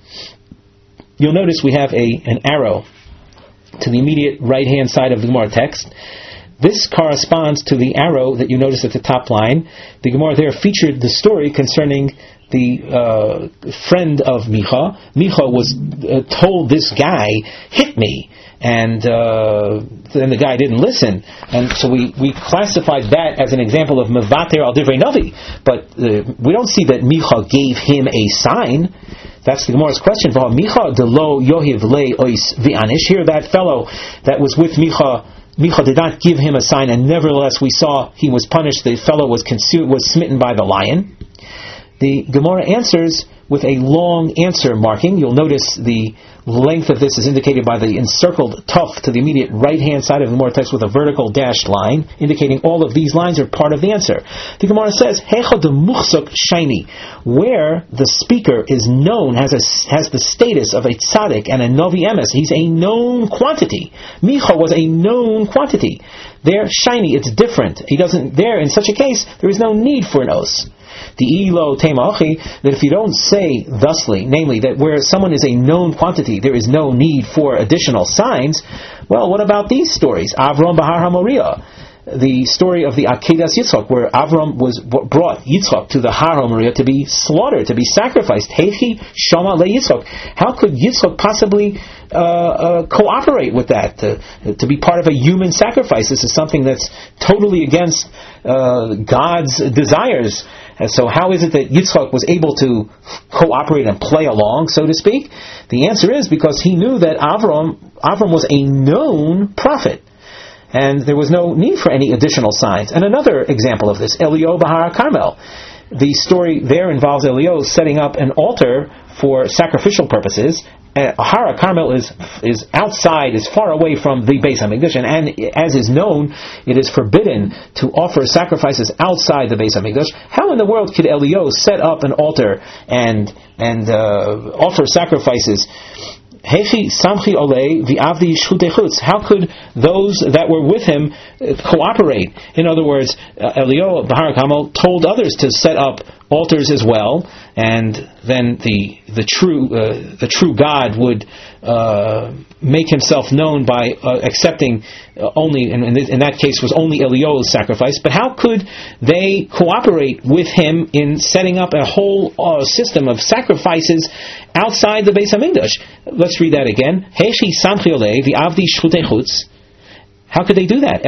You'll notice we have a an arrow to the immediate right hand side of the Gemara text. This corresponds to the arrow that you notice at the top line. The Gemara there featured the story concerning the uh, friend of Micha. Micha was uh, told, this guy hit me, and uh, then the guy didn't listen. And so we, we classified that as an example of Mevater al divrei novi. But uh, we don't see that Micha gave him a sign. That's the Gemara's question. Micha de lo yohiv le ois v'anish. Here, that fellow that was with Micha, Micha did not give him a sign, and nevertheless we saw he was punished. The fellow was consumed, was smitten by the lion. The Gemara answers with a long answer marking. You'll notice the length of this is indicated by the encircled tuf to the immediate right-hand side of the Gemara text with a vertical dashed line, indicating all of these lines are part of the answer. The Gemara says, Hecha de muchsuk shaini, where the speaker is known, has a, has the status of a tzaddik and a novi emes. He's a known quantity. Micha was a known quantity. There, shiny, it's different. He doesn't, there, in such a case, there is no need for an os. The ilo temachi, that if you don't say thusly, namely that where someone is a known quantity, there is no need for additional signs. Well, what about these stories? Avram Bahar HaMoriah, the story of the Akedas Yitzchak, where Avram was brought Yitzchak to the Har HaMoriah to be slaughtered, to be sacrificed. Heichi Shama Le Yitzchak. How could Yitzchak possibly uh, uh, cooperate with that, to, to be part of a human sacrifice? This is something that's totally against uh, God's desires. And so how is it that Yitzchak was able to cooperate and play along, so to speak? The answer is because he knew that Avram, Avram was a known prophet, and there was no need for any additional signs. And another example of this, Elio Bahar Carmel. The story there involves Elio setting up an altar for sacrificial purposes. Uh, Hara Carmel is is outside, is far away from the Beis Hamikdash, and, and as is known, it is forbidden to offer sacrifices outside the Beis Hamikdash. How in the world could Elio set up an altar and and uh, offer sacrifices? Hechi samchi olei v'avdi shutei. How could those that were with him uh, cooperate? In other words, uh, Elio Bahar Carmel told others to set up altars as well, and then the the true uh, the true God would uh, make himself known by uh, accepting uh, only, and in, in that case was only Elio's sacrifice. But how could they cooperate with him in setting up a whole uh, system of sacrifices outside the Beis Hamikdash? Let's read that again. Heshi samchi olei v'avdi shutei chutz. How could they do that?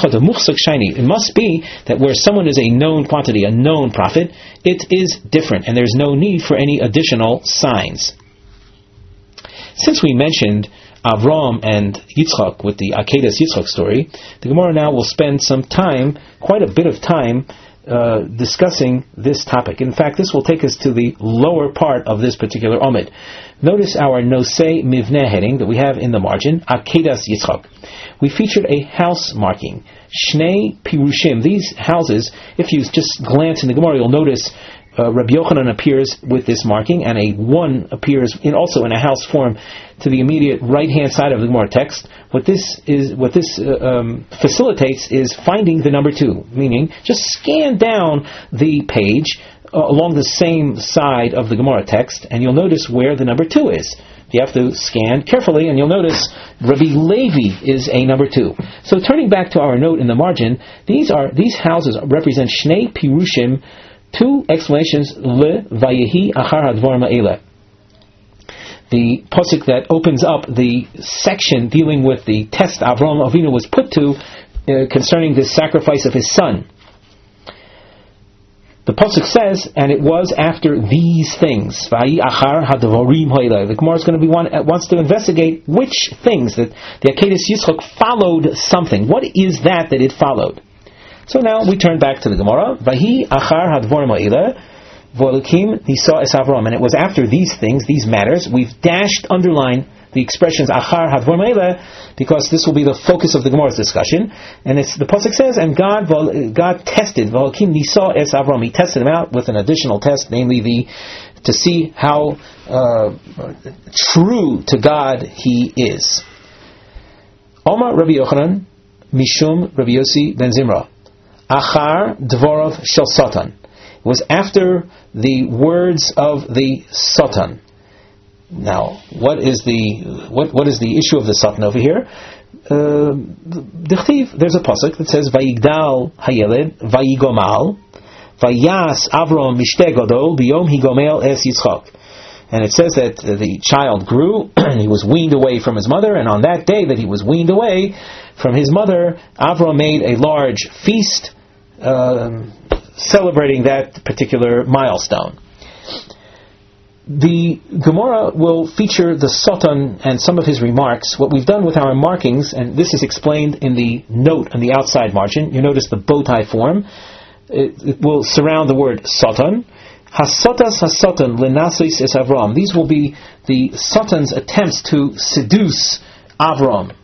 It must be that where someone is a known quantity, a known prophet, it is different, and there's no need for any additional signs. Since we mentioned Avram and Yitzchak with the Akedas Yitzchak story, the Gemara now will spend some time, quite a bit of time, uh, discussing this topic. In fact, this will take us to the lower part of this particular Omid. Notice our Nosei Mivneh heading that we have in the margin, Akedas Yitzchak. We featured a house marking, Shnei Pirushim. These houses, if you just glance in the Gemara, you'll notice Uh, Rabbi Yochanan appears with this marking, and a one appears in, also in a house form to the immediate right-hand side of the Gemara text. What this is, what this uh, um, facilitates is finding the number two, meaning just scan down the page uh, along the same side of the Gemara text, and you'll notice where the number two is. You have to scan carefully, and you'll notice Rabbi Levi is a number two. So turning back to our note in the margin, these are these houses represent Shnei Pirushim. Two explanations, le vayehi achar hadvar ma'ela. The pasuk that opens up the section dealing with the test Avram Avinu was put to uh, concerning the sacrifice of his son. The pasuk says, and it was after these things. Vayi achar hadvarim ha'ela. The Gemara is going to be one uh, wants to investigate which things that the Akedas Yitzchak followed something. What is that that it followed? So now we turn back to the Gemara. Vahi achar hadvar ma'ila v'elokim nisa es Avram. And it was after these things, these matters. We've dashed, underline the expressions achar hadvar ma'ila because this will be the focus of the Gemara's discussion. And it's the pasuk says, and God God tested v'elokim nisa es Avram. He tested him out with an additional test, namely the to see how uh, true to God he is. Omar Rabbi Yochanan Mishum Rabbi Yossi ben Zimra. Achar dvorov shel Satan. It was after the words of the Satan. Now, what is the what what is the issue of the Satan over here? Uh, there's a pasuk that says Vayigdal hayeled vayigomal vayas Avram mishte gadol biyom higomel es Yitzchak. And it says that the child grew and he was weaned away from his mother, and on that day that he was weaned away from his mother, Avram made a large feast uh, celebrating that particular milestone. The Gemara will feature the Satan and some of his remarks. What we've done with our markings, and this is explained in the note on the outside margin, you notice the bow tie form, it, it will surround the word Satan. Hasatas hasatan lenasis es Avram. These will be the Satan's attempts to seduce Avram.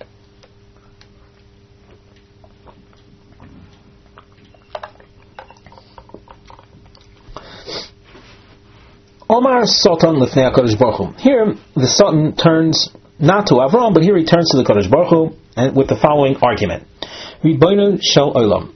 Omar Satan lifnei HaKadosh Baruch Hu. Here the Satan turns not to Avram, but here he turns to the Kadosh Baruch Hu and with the following argument: Ribono shel olam.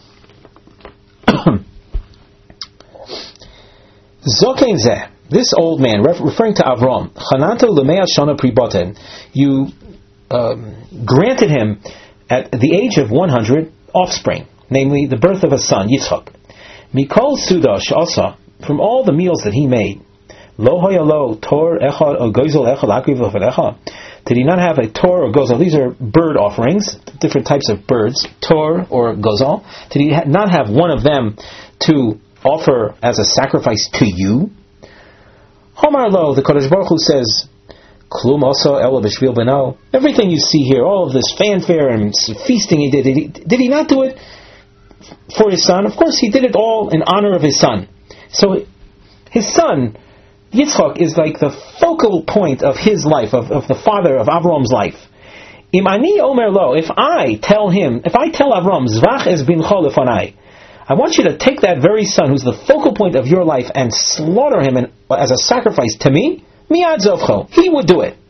Zokein zeh, this old man, referring to Avram, Chananto l'mea shana priboten, you um, granted him at the age of one hundred offspring, namely the birth of a son, Yitzchak. Mikol suda she'asa, from all the meals that he made, lo hayalo tor echad or gozel echad akriv l'fadecha. Did he not have a tor or gozel? These are bird offerings, different types of birds, tor or gozel. Did he ha- not have one of them to offer as a sacrifice to you? Homar lo, the Kodesh Baruch Hu says, Klum oso ela b'shvil beno. Everything you see here, all of this fanfare and feasting he did, did he, did he not do it for his son? Of course he did it all in honor of his son. So his son, Yitzchak, is like the focal point of his life, of, of the father of Avram's life. Im ani omer lo, if I tell him, if I tell Avram, zvach es bincho lefanai, I want you to take that very son who's the focal point of your life and slaughter him in, as a sacrifice to me, miyad zovcho, he would do it.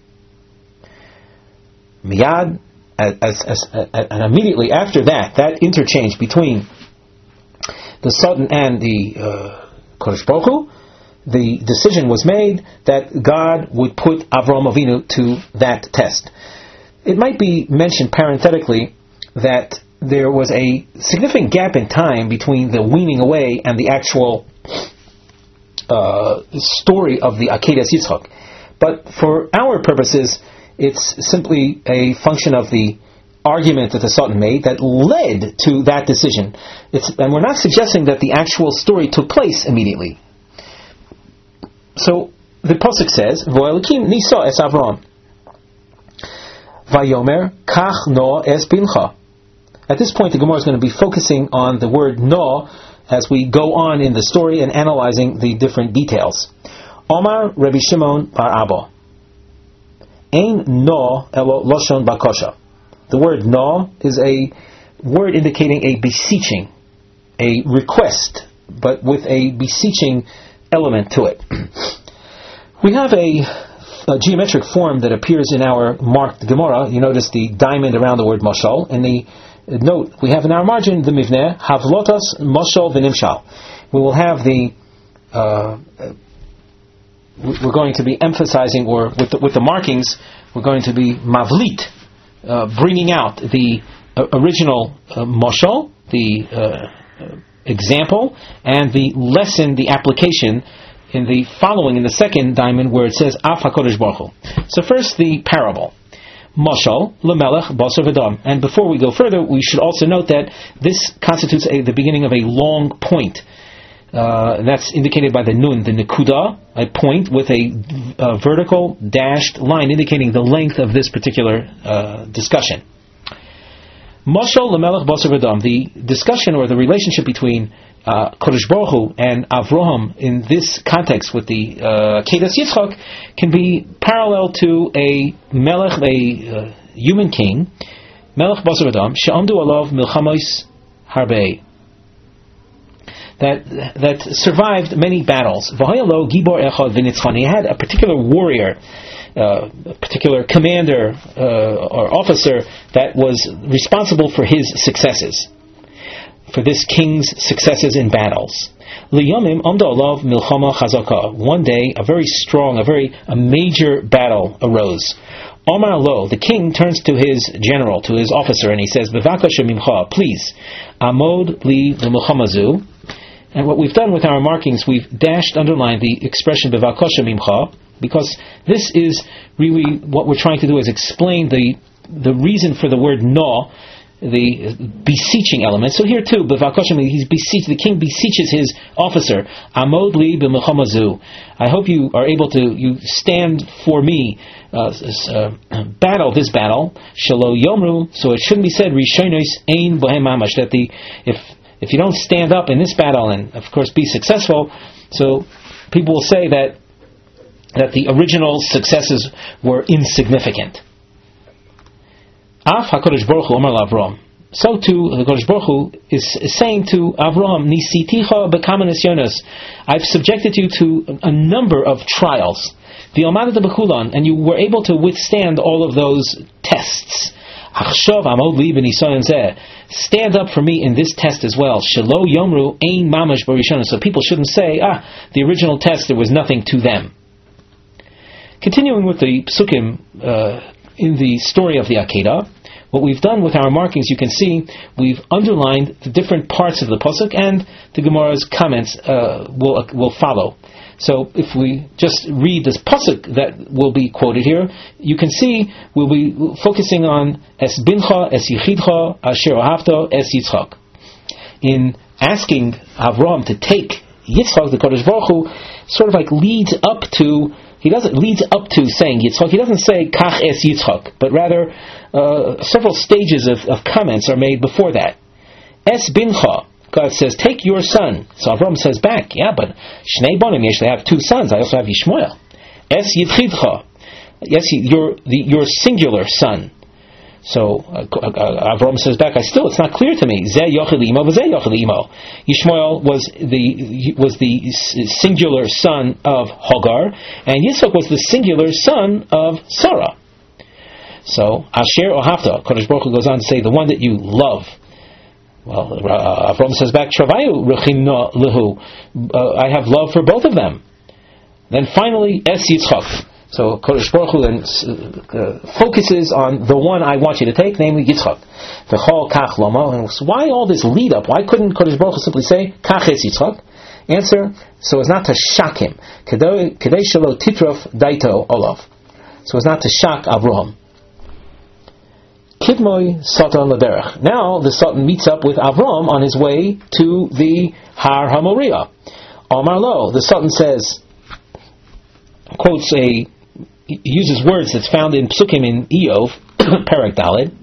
Miyad, as, as, as, and immediately after that, that interchange between the Satan and the uh, Kodesh Baruch Hu, the decision was made that God would put Avram Avinu to that test. It might be mentioned parenthetically that there was a significant gap in time between the weaning away and the actual uh, story of the Akedas Yitzchak. But for our purposes, it's simply a function of the argument that the Sultan made that led to that decision. It's, and we're not suggesting that the actual story took place immediately. So the pasuk says, "V'elokim nisa es Avram." Vayomer kach no es bincha. At this point, the Gemara is going to be focusing on the word no as we go on in the story and analyzing the different details. Omar Rabbi Shimon bar Abba. Ein no elo loshon bakosha. The word no is a word indicating a beseeching, a request, but with a beseeching element to it. We have a, a geometric form that appears in our marked Gemara. You notice the diamond around the word mashal. And the note we have in our margin the mivneh havlotas mashal v'nimshal. We will have the uh, we're going to be emphasizing, or with the, with the markings, we're going to be mavlit, uh, bringing out the uh, original uh, mashal, the uh, example, and the lesson, the application in the following, in the second diamond, where it says Af HaKodesh Baruch Hu. So first, the parable. Mashal, Lemelech, Basar V'dam. And before we go further, we should also note that this constitutes a, the beginning of a long point. Uh, that's indicated by the nun, the nekuda, a point with a, a vertical dashed line indicating the length of this particular uh, discussion. Mashal Lemelech Basar V'dam, the discussion or the relationship between uh, Kodesh Baruch Hu and Avraham in this context with the uh, Kedas Yitzchak can be parallel to a Melech, a uh, human king, Melech Basar V'dam, She'amdu Alav Milchamos Harbei, that that survived many battles. V'hayalo Gibor Echad V'nitzchan. He had a particular warrior, uh, a particular commander uh, or officer that was responsible for his successes, for this king's successes in battles. Liyamim Amda Alav Milchama Chazaka. One day, a very strong, a very a major battle arose. Omar Lo, the king turns to his general, to his officer, and he says, Bevakasha Mimcha, please, Amod Li L'Milchamazu. And what we've done with our markings, we've dashed, underlined the expression Bevakasha Mimcha, because this is really what we're trying to do, is explain the the reason for the word no, the beseeching element. So here too, Bevakasha, he's beseech, the king beseeches his officer, Amod Li B'Milchamazu. I hope you are able to, you stand for me, uh, uh, battle this battle, Shelo Yomru, so it shouldn't be said, Rishonos Ein Bohem Mamash, that the, if If you don't stand up in this battle and, of course, be successful, so people will say that that the original successes were insignificant. Af HaKadosh Baruch Hu Omar L'Avram. So too, the Kadosh Baruch Hu is saying to Avraham, Nisiticha b'kama nisyonos. I've subjected you to a number of trials. V'yomadata b'chulan, and you were able to withstand all of those tests. Achshav amod li b'nisayon zeh. Stand up for me in this test as well. Shelo yomru ein mamash barishon. So people shouldn't say, ah, the original test, there was nothing to them. Continuing with the psukim uh, in the story of the Akedah, what we've done with our markings, you can see we've underlined the different parts of the pasuk, and the Gemara's comments uh, will uh, will follow. So if we just read this pasuk that will be quoted here, you can see we'll be focusing on Es bincha, Es yichidcha, Asher ohavta, Es Yitzchak. In asking Avraham to take Yitzchak, the Kadosh Baruch Hu sort of like leads up to, he doesn't leads up to saying Yitzchak. He doesn't say Kach Es Yitzchak, but rather uh, several stages of, of comments are made before that. Es bincha. God says, take your son. So Avram says back, yeah, but Shnei Bonim, yes, they have two sons. I also have Yishmael. Es Yidchidcha. Yes, your the, your singular son. So uh, uh, Avram says back, I still, it's not clear to me. Zeh Yochel Imo, V'zeh Yochel Imo. Yishmael was the was the singular son of Hagar, and Yitzchak was the singular son of Sarah. So Asher Ohavta, Kadosh Baruch Hu goes on to say, the one that you love. Well, uh, Avram says back, Travayu Rechimna Lehu. I have love for both of them. Then finally, Es Yitzchak. So Kodesh Baruch Hu then uh, focuses on the one I want you to take, namely Yitzchak. V'chol Kach Loma. And why all this lead up? Why couldn't Kodesh Baruch Hu simply say Kach Es Yitzchak? Answer: so as not to shock him. Kedei Shelo Titrof Daito Olav. So as not to shock Avraham. Kidmoy Satan Laderech. Now the Satan meets up with Avram on his way to the Har HaMoriah. Omar Lo, the Satan says, quotes a, uses words that's found in Psukim in Eov, Perek Daled.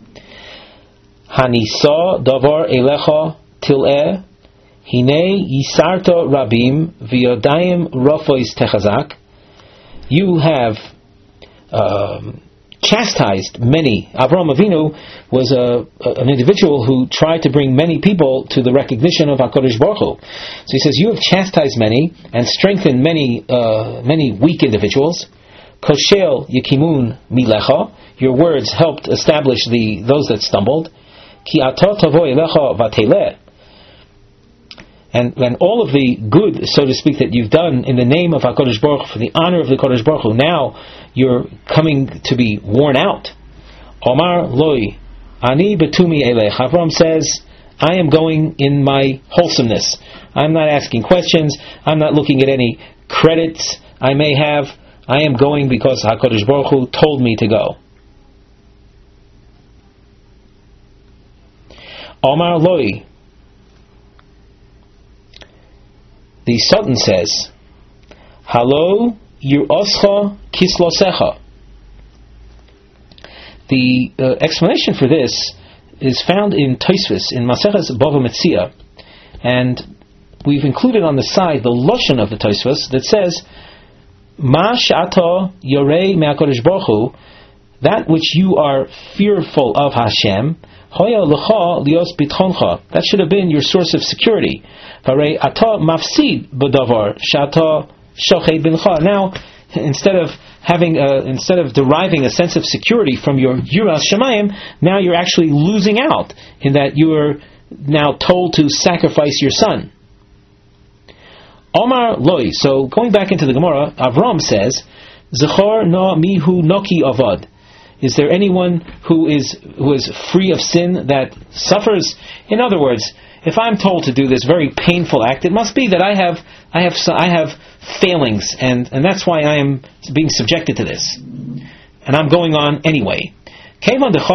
Hanisa davar elecha til'eh, hine yisarto rabim v'yodayim rofois techazak. You have um, chastised many. Avraham Avinu was a, a, an individual who tried to bring many people to the recognition of HaKadosh Baruch Hu. So he says, you have chastised many and strengthened many uh, many weak individuals. Koshel yikimun milecha. Your words helped establish the those that stumbled. Ki ato tavo elecha vateleh. And, and all of the good, so to speak, that you've done in the name of HaKadosh Baruch Hu, for the honor of the Kodesh Baruch Hu, now you're coming to be worn out. Omar loi, ani betumi elech. Avram says, I am going in my wholesomeness. I'm not asking questions. I'm not looking at any credits I may have. I am going because HaKadosh Baruch Hu told me to go. Omar loi. The Sultan says, Halo yiroscha kislosecha. The uh, explanation for this is found in Tosfos, in Maseches Bava Metzia, and we've included on the side the Lashon of the Tosfos that says, Ma sh'ata yorei me'HaKadosh Baruch Hu, that which you are fearful of Hashem, hoya lecha lios bitchoncha, that should have been your source of security. Harei ata mafsid b'davar sh'ata shochet bincha. Now, instead of having a, instead of deriving a sense of security from your yiras shamayim, now you're actually losing out in that you are now told to sacrifice your son. Omar loi. So going back into the Gemara, Avram says, Zechor no mihu noki avad. Is there anyone who is who is free of sin that suffers? In other words, if I'm told to do this very painful act, it must be that I have I have I have failings, and, and that's why I am being subjected to this, and I'm going on anyway. When the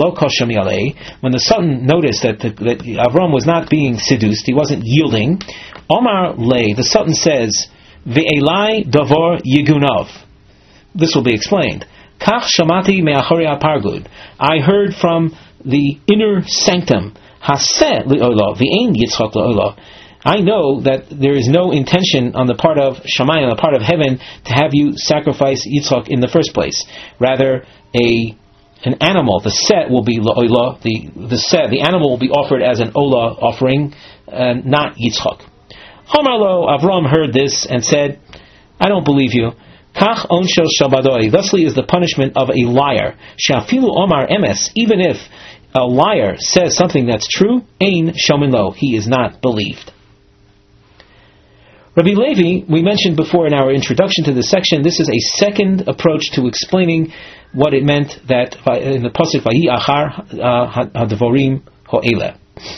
Sultan noticed that, the, that Avram was not being seduced, he wasn't yielding, Omar lay, the Sultan says, Ve'elai davar yigunov. This will be explained. Kach shamati me'achori apargud. I heard from the inner sanctum. Haseh li'olah v'ein yitzchak li'olah. I know that there is no intention on the part of Shammai, on the part of heaven, to have you sacrifice Yitzchak in the first place. Rather, a an animal, the set will be la'olah, the the set, the animal will be offered as an olah offering, and not Yitzchak. Omar lo, Avram heard this and said, I don't believe you. Kach onshel shabadoi. Thusly is the punishment of a liar. Shafilu omar emes. Even if a liar says something that's true, ein shomin lo. He is not believed. Rabbi Levi, we mentioned before in our introduction to this section, this is a second approach to explaining what it meant that in the pasuk Vayi achar hadvorim ho'ele.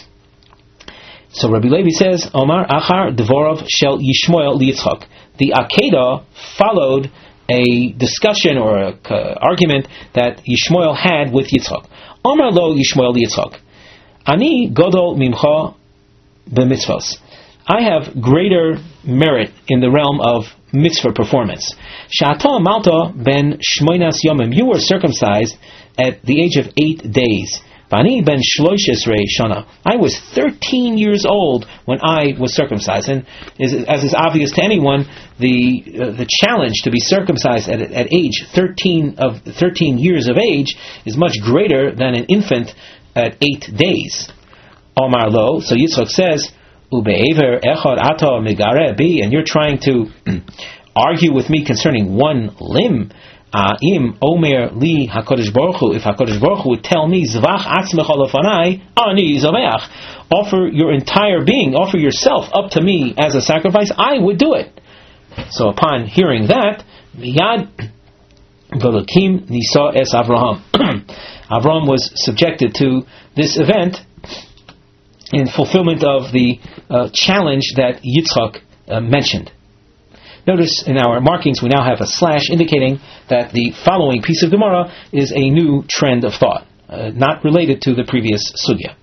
So Rabbi Levi says, Omar achar dvorov shel Yishmael liyitzchak. The Akedah followed a discussion or an uh, argument that Yishmael had with Yitzchak. Omar lo Yishmael liyitzchak. Ani godol mimcha b'mitzvos. I have greater merit in the realm of mitzvah performance. Sha'ata malta ben shmoinas yomim. You were circumcised at the age of eight days. Vani ben shloishes rei shana. I was thirteen years old when I was circumcised, and as is obvious to anyone, the uh, the challenge to be circumcised at at age thirteen of thirteen years of age is much greater than an infant at eight days. Omar lo. So Yitzchak says, Ube'ever echad ata megare bi, and you're trying to argue with me concerning one limb. Im omer li HaKadosh Baruch Hu, if HaKadosh Baruch Hu would tell me, Zvach atzmecha lefanai, ani zaveach, offer your entire being, offer yourself up to me as a sacrifice, I would do it. So upon hearing that, miyad v'lakim nisa es Avraham. Avraham was subjected to this event in fulfillment of the uh, challenge that Yitzchak uh, mentioned. Notice in our markings we now have a slash indicating that the following piece of Gemara is a new trend of thought, uh, not related to the previous sugya.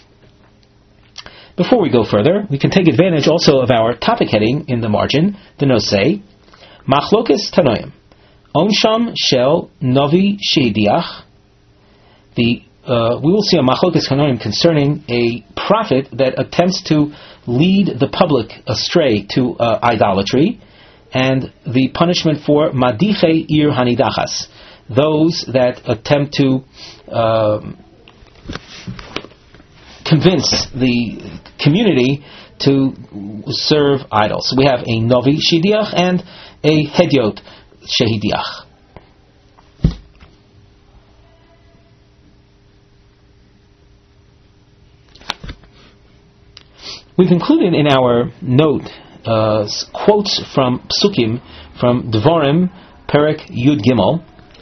Before we go further, we can take advantage also of our topic heading in the margin, the nosei, Machlokes Tanoim, Onsham Shel Novi Sheidiach, The uh, we will see a machlokas chanonim concerning a prophet that attempts to lead the public astray to uh, idolatry, and the punishment for madiche ir hanidachas, those that attempt to uh, convince the community to serve idols. We have a novi shidiach and a hediot shehidiach. We've included in our note uh, quotes from Psukim, from Dvorim, Perek Yud Gimel.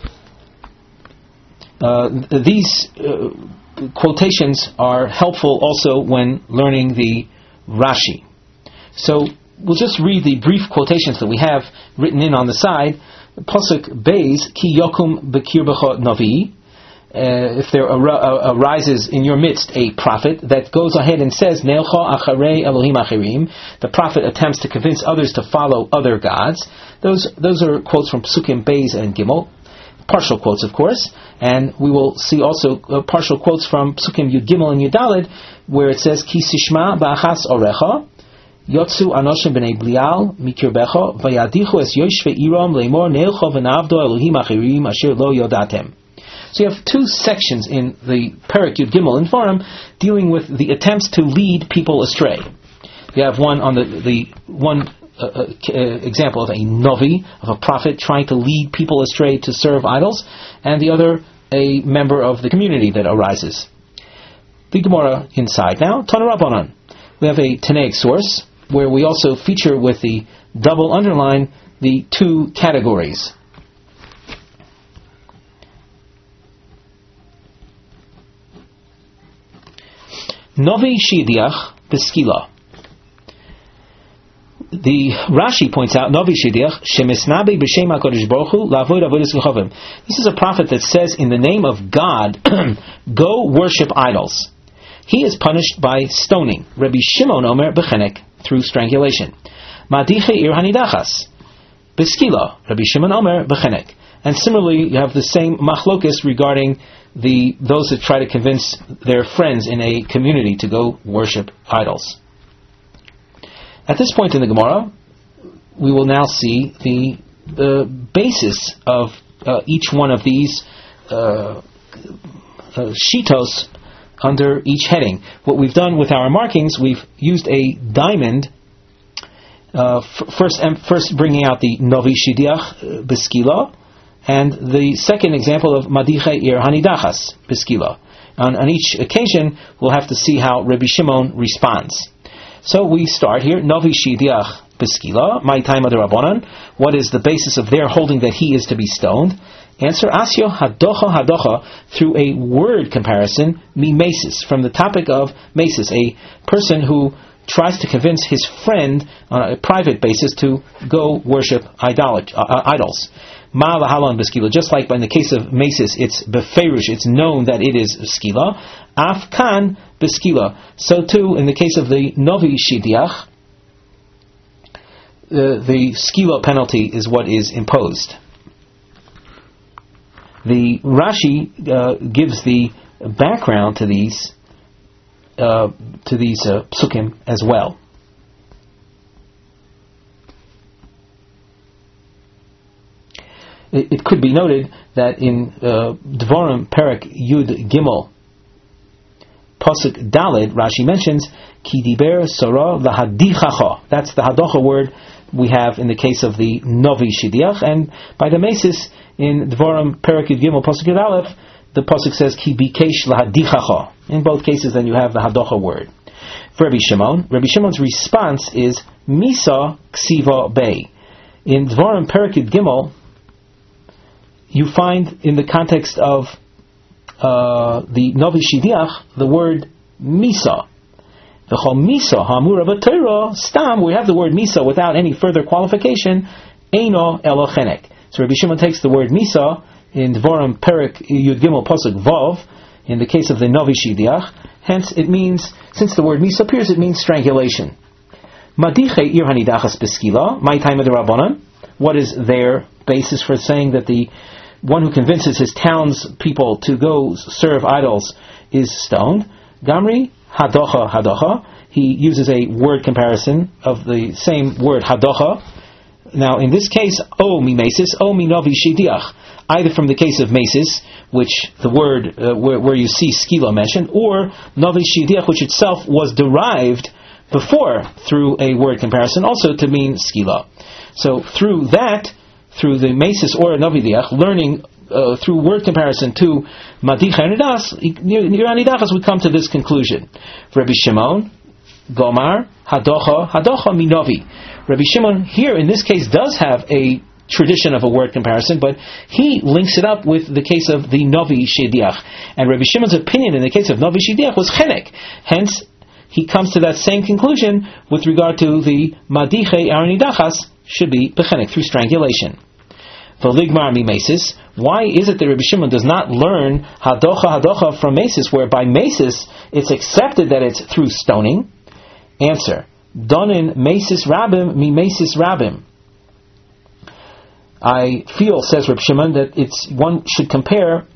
Uh, these uh, quotations are helpful also when learning the Rashi. So we'll just read the brief quotations that we have written in on the side. Pasuk Beis, Ki Yokum Bekirbecha Navi. Uh, if there ar- uh, arises in your midst a prophet that goes ahead and says, Neilcha acharei Elohim achirim, the prophet attempts to convince others to follow other gods. Those those are quotes from Psukim Beis and Gimel. Partial quotes, of course. And we will see also uh, partial quotes from Psukim Yud Gimel and Yud Daled, where it says, Ki sishma ba'achas orecha, Yotzu anoshim b'nei blial mikirbecha, vayadichu es yoshve iram leimor neilcha v'navdo Elohim achirim asher lo yodatem. So you have two sections in the Perek Yud Gimel in Forum dealing with the attempts to lead people astray. You have one on the the one uh, uh, example of a novi, of a prophet trying to lead people astray to serve idols, and the other a member of the community that arises. The Gemara inside now, Tana Rabbanan. We have a Tanaic source where we also feature with the double underline the two categories. Novi Shidiach Beskila. The Rashi points out Novi Shidiach Shemisnabi B'Shem HaKadosh Baruch Hu La'avoid Avodas V'Chavim. This is a prophet that says in the name of God, go worship idols. He is punished by stoning. Rabbi Shimon Omer B'Chenek, through strangulation. Madiche Ir Hanidachas Beskila. Rabbi Shimon Omer B'Chenek. And similarly, you have the same machlokus regarding the those that try to convince their friends in a community to go worship idols. At this point in the Gemara, we will now see the the basis of uh, each one of these uh, uh, shitos under each heading. What we've done with our markings, we've used a diamond. Uh, f- first, um, first bringing out the Novi Shidiach Beskila. And the second example of Madiche Ir Hanidachas Beskila. On, on each occasion, we'll have to see how Rabbi Shimon responds. So we start here, Novi Shidiach Beskila, my time of the Rabbanan. What is the basis of their holding that he is to be stoned? Answer, Asyo Hadocha Hadocha, through a word comparison, mi mesis, from the topic of mesis, a person who tries to convince his friend on a private basis to go worship idolat- uh, idols. Ma lahalan beskila, just like in the case of mesis, it's beferush, it's known that it is skila. Afkan beskila. So too, in the case of the novi shidiach, uh, the skila penalty is what is imposed. The Rashi uh, gives the background to these uh, to these uh, psukim as well. It could be noted that in uh, Dvorim Perek Yud Gimel Pasuk Daled, Rashi mentions Ki diber Sora v'hadichacha. That's the hadocha word we have in the case of the Novi Shidiach, and by the Mesis in Dvorim Perek Yud Gimel Pasuk Yud Aleph, the Pasuk says Ki bikesh lahadichacha. In both cases, then you have the hadocha word. For Rabbi Shimon, Rabbi Shimon's response is Misa Ksiva Bei. In Dvorim Perek Yud Gimel, you find in the context of uh, the Novi Shidiach the word Misa. The Chol Misa Hamura B'Torah Stam. We have the word Misa without any further qualification. Eino Elochenek. So Rabbi Shimon takes the word Misa in Dvorim Perek Yud Gimel Pasuk Vav in the case of the Novi Shidiach. Hence, it means, since the word Misa appears, it means strangulation. Madiche Ir Hanidachas Beskila. My time of the Rabbanan. What is their basis for saying that the one who convinces his townspeople to go serve idols is stoned. Gamri hadocha hadocha. He uses a word comparison of the same word hadocha. Now, in this case, o mi mesis, o mi novi shidiach, either from the case of mesis, which the word uh, where, where you see skila mentioned, or novi shidiach, which itself was derived before through a word comparison, also to mean skila. So through that, through the mesis or novi diach, learning uh, through word comparison to madicha and nidachas, we come to this conclusion. Rabbi Shimon, Gomar, hadocha, hadocha minovi. Rabbi Shimon here in this case does have a tradition of a word comparison, but he links it up with the case of the novi shediach. And Rabbi Shimon's opinion in the case of novi shediach was chenek. Hence, he comes to that same conclusion with regard to the madiche aranidachas should be bechenek, through strangulation. V'ligmar mi mesis. Why is it that Rabbi Shimon does not learn hadocha hadocha from mesis, where by mesis it's accepted that it's through stoning? Answer: Donin mesis rabim mi mesis rabim. I feel, says Rabbi Shimon, that it's one should compare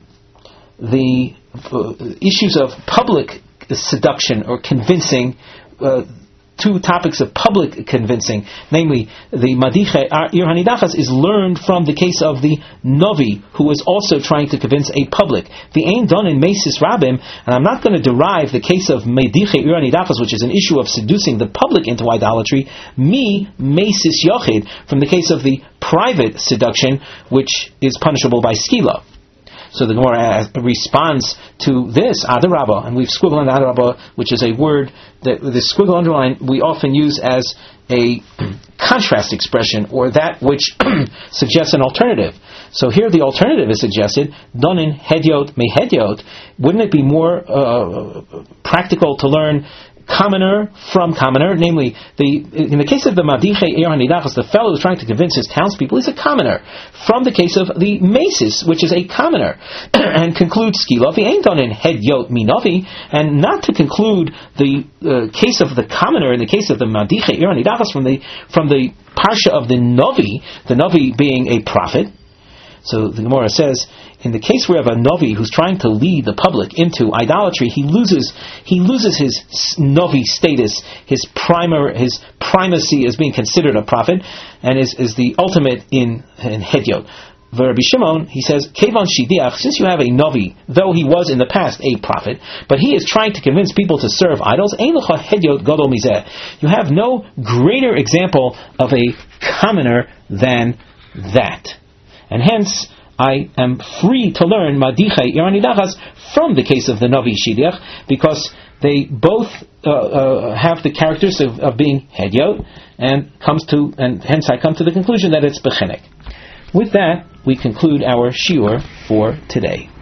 the uh, issues of public seduction or convincing, uh, two topics of public convincing, namely the madiche ir hanidachas is learned from the case of the novi, who is also trying to convince a public. The ain done in mesis rabim, and I'm not going to derive the case of madiche ir hanidachas, which is an issue of seducing the public into idolatry, mi mesis yochid, from the case of the private seduction, which is punishable by skila. So the Gemara responds to this, Adarabba, and we've squiggled on Adarabba, which is a word that the squiggle underline we often use as a contrast expression, or that which suggests an alternative. So here the alternative is suggested, Donin hedyot me hedyot. Wouldn't it be more uh, practical to learn commoner from commoner? Namely, the in the case of the madiche ir hanidachas, the fellow who's trying to convince his townspeople is a commoner, from the case of the mesis, which is a commoner, and concludes skila the ain't done in hedyot minovi, and not to conclude the uh, case of the commoner in the case of the madiche ir hanidachas from the from the parsha of the novi, the novi being a prophet. So the Gemara says, in the case where we have a novi who's trying to lead the public into idolatry, he loses he loses his novi status, his primer, his primacy as being considered a prophet, and is, is the ultimate in, in hedyot. Rabbi Shimon, he says, Kevan shidiach, since you have a novi, though he was in the past a prophet, but he is trying to convince people to serve idols, ein lecha hedyot gadol mizeh. You have no greater example of a commoner than that. And hence, I am free to learn Madiche ir hanidachas from the case of the Navi Shidiach, because they both uh, uh, have the characters of, of being hedyot, and comes to, and hence I come to the conclusion that it's bechenek. With that, we conclude our shiur for today.